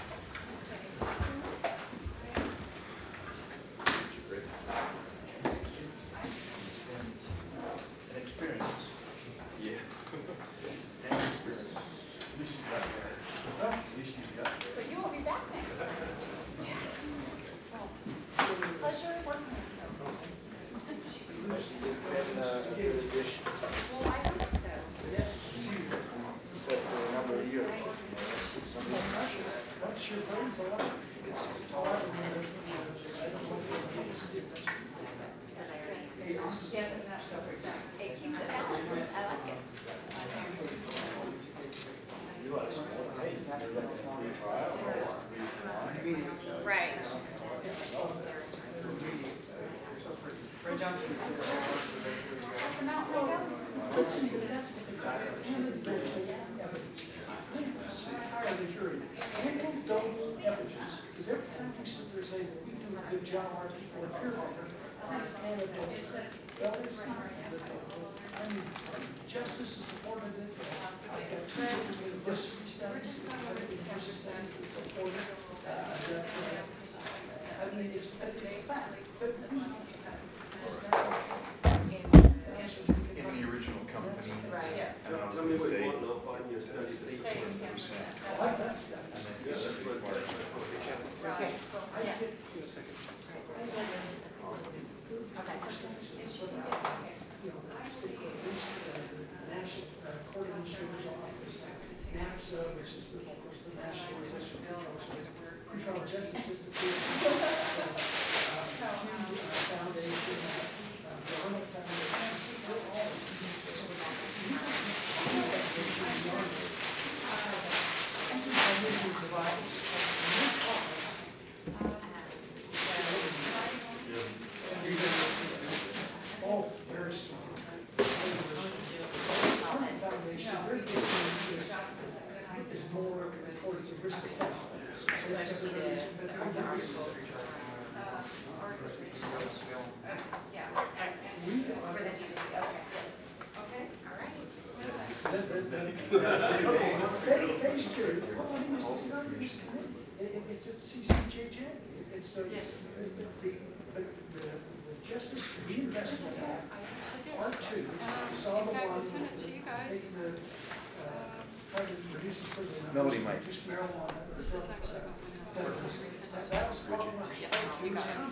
Great.
And experiences.
Yeah. And experience. At least you got there. At least you got there.
So you will be back next time. Well, pleasure working with you.
And, uh, a good addition,
Well, I hope so.
set for a number of years. Somebody-
What's your friends a lot? It's all I
Yes, and that, it keeps it balanced. I like it.
You ought to say, hey, you're looking at free trial or free trial.
Right. The Mount Royal?
Let's see, that's what the evidence. Higher the hearing. Nickel double evidence, because every time we sit there saying, we do a good job, our people appear better, that's anecdotal. Well, it's not anecdotal. I mean, justice is supported it. I've got two different university studies, I think the university studies that support it. Uh, that, uh, I mean, it's, it's a fact, but we, it's not
In the original company,
Yes.
and I was
Tell
going
me
to
what
say,
you want, and I'll find you a study.
eighteen percent.
I like that stuff.
And then
Yeah,
this
that's
is
what-
required.
Right.
I
Yeah.
get, you know, the state court, the National uh, Court Administrator's Office, NAPSA, which is, the, of course, the National Organization for Pretrial Justice Institute, uh, Pew Foundation, uh, Verona Foundation, they're all. So you have to do that for the army. This is how we provide no cost. Oh, very strong. Current foundation, their giving is, is more towards the risk assessment. So that's what it is. That's what it is. We are-
For the teachers, okay, yes. Okay, all right.
the- the- the- Okay, phase- phase two, well, I mean, it's, it's not, it's, it, it's at C C J J. It's, uh,
Yes.
the, the, the, the the Justice Reinvestment Act, part two, saw
In
the
fact, I
one
sent it to you guys.
taking the, uh, trying to reduce the prison numbers.
Nobody might.
Reduce marijuana.
This is actually what
That
we
was,
have.
that that was part one.
Yes, we got it.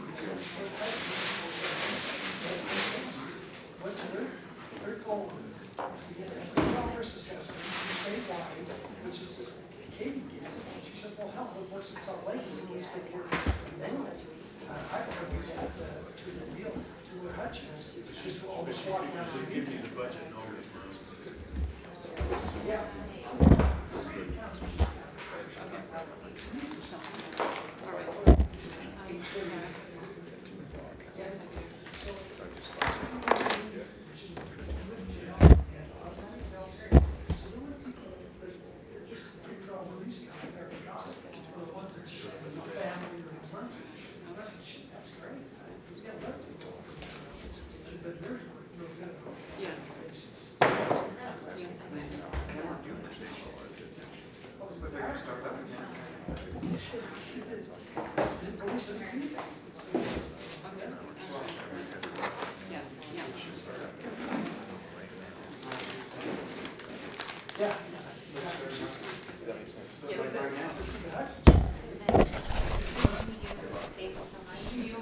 What's their, their goal is to get a criminal risk assessment statewide, which is just, Katie gets it. She said, well, hell, what works in Salt Lake is at least good work in the world. Uh, I argued that, uh, to the deal, to the Hutchins, just almost walking out of the
Give you the budget and all this.
yeah.
All right.
The ones that show the family or the money. Now, that's what she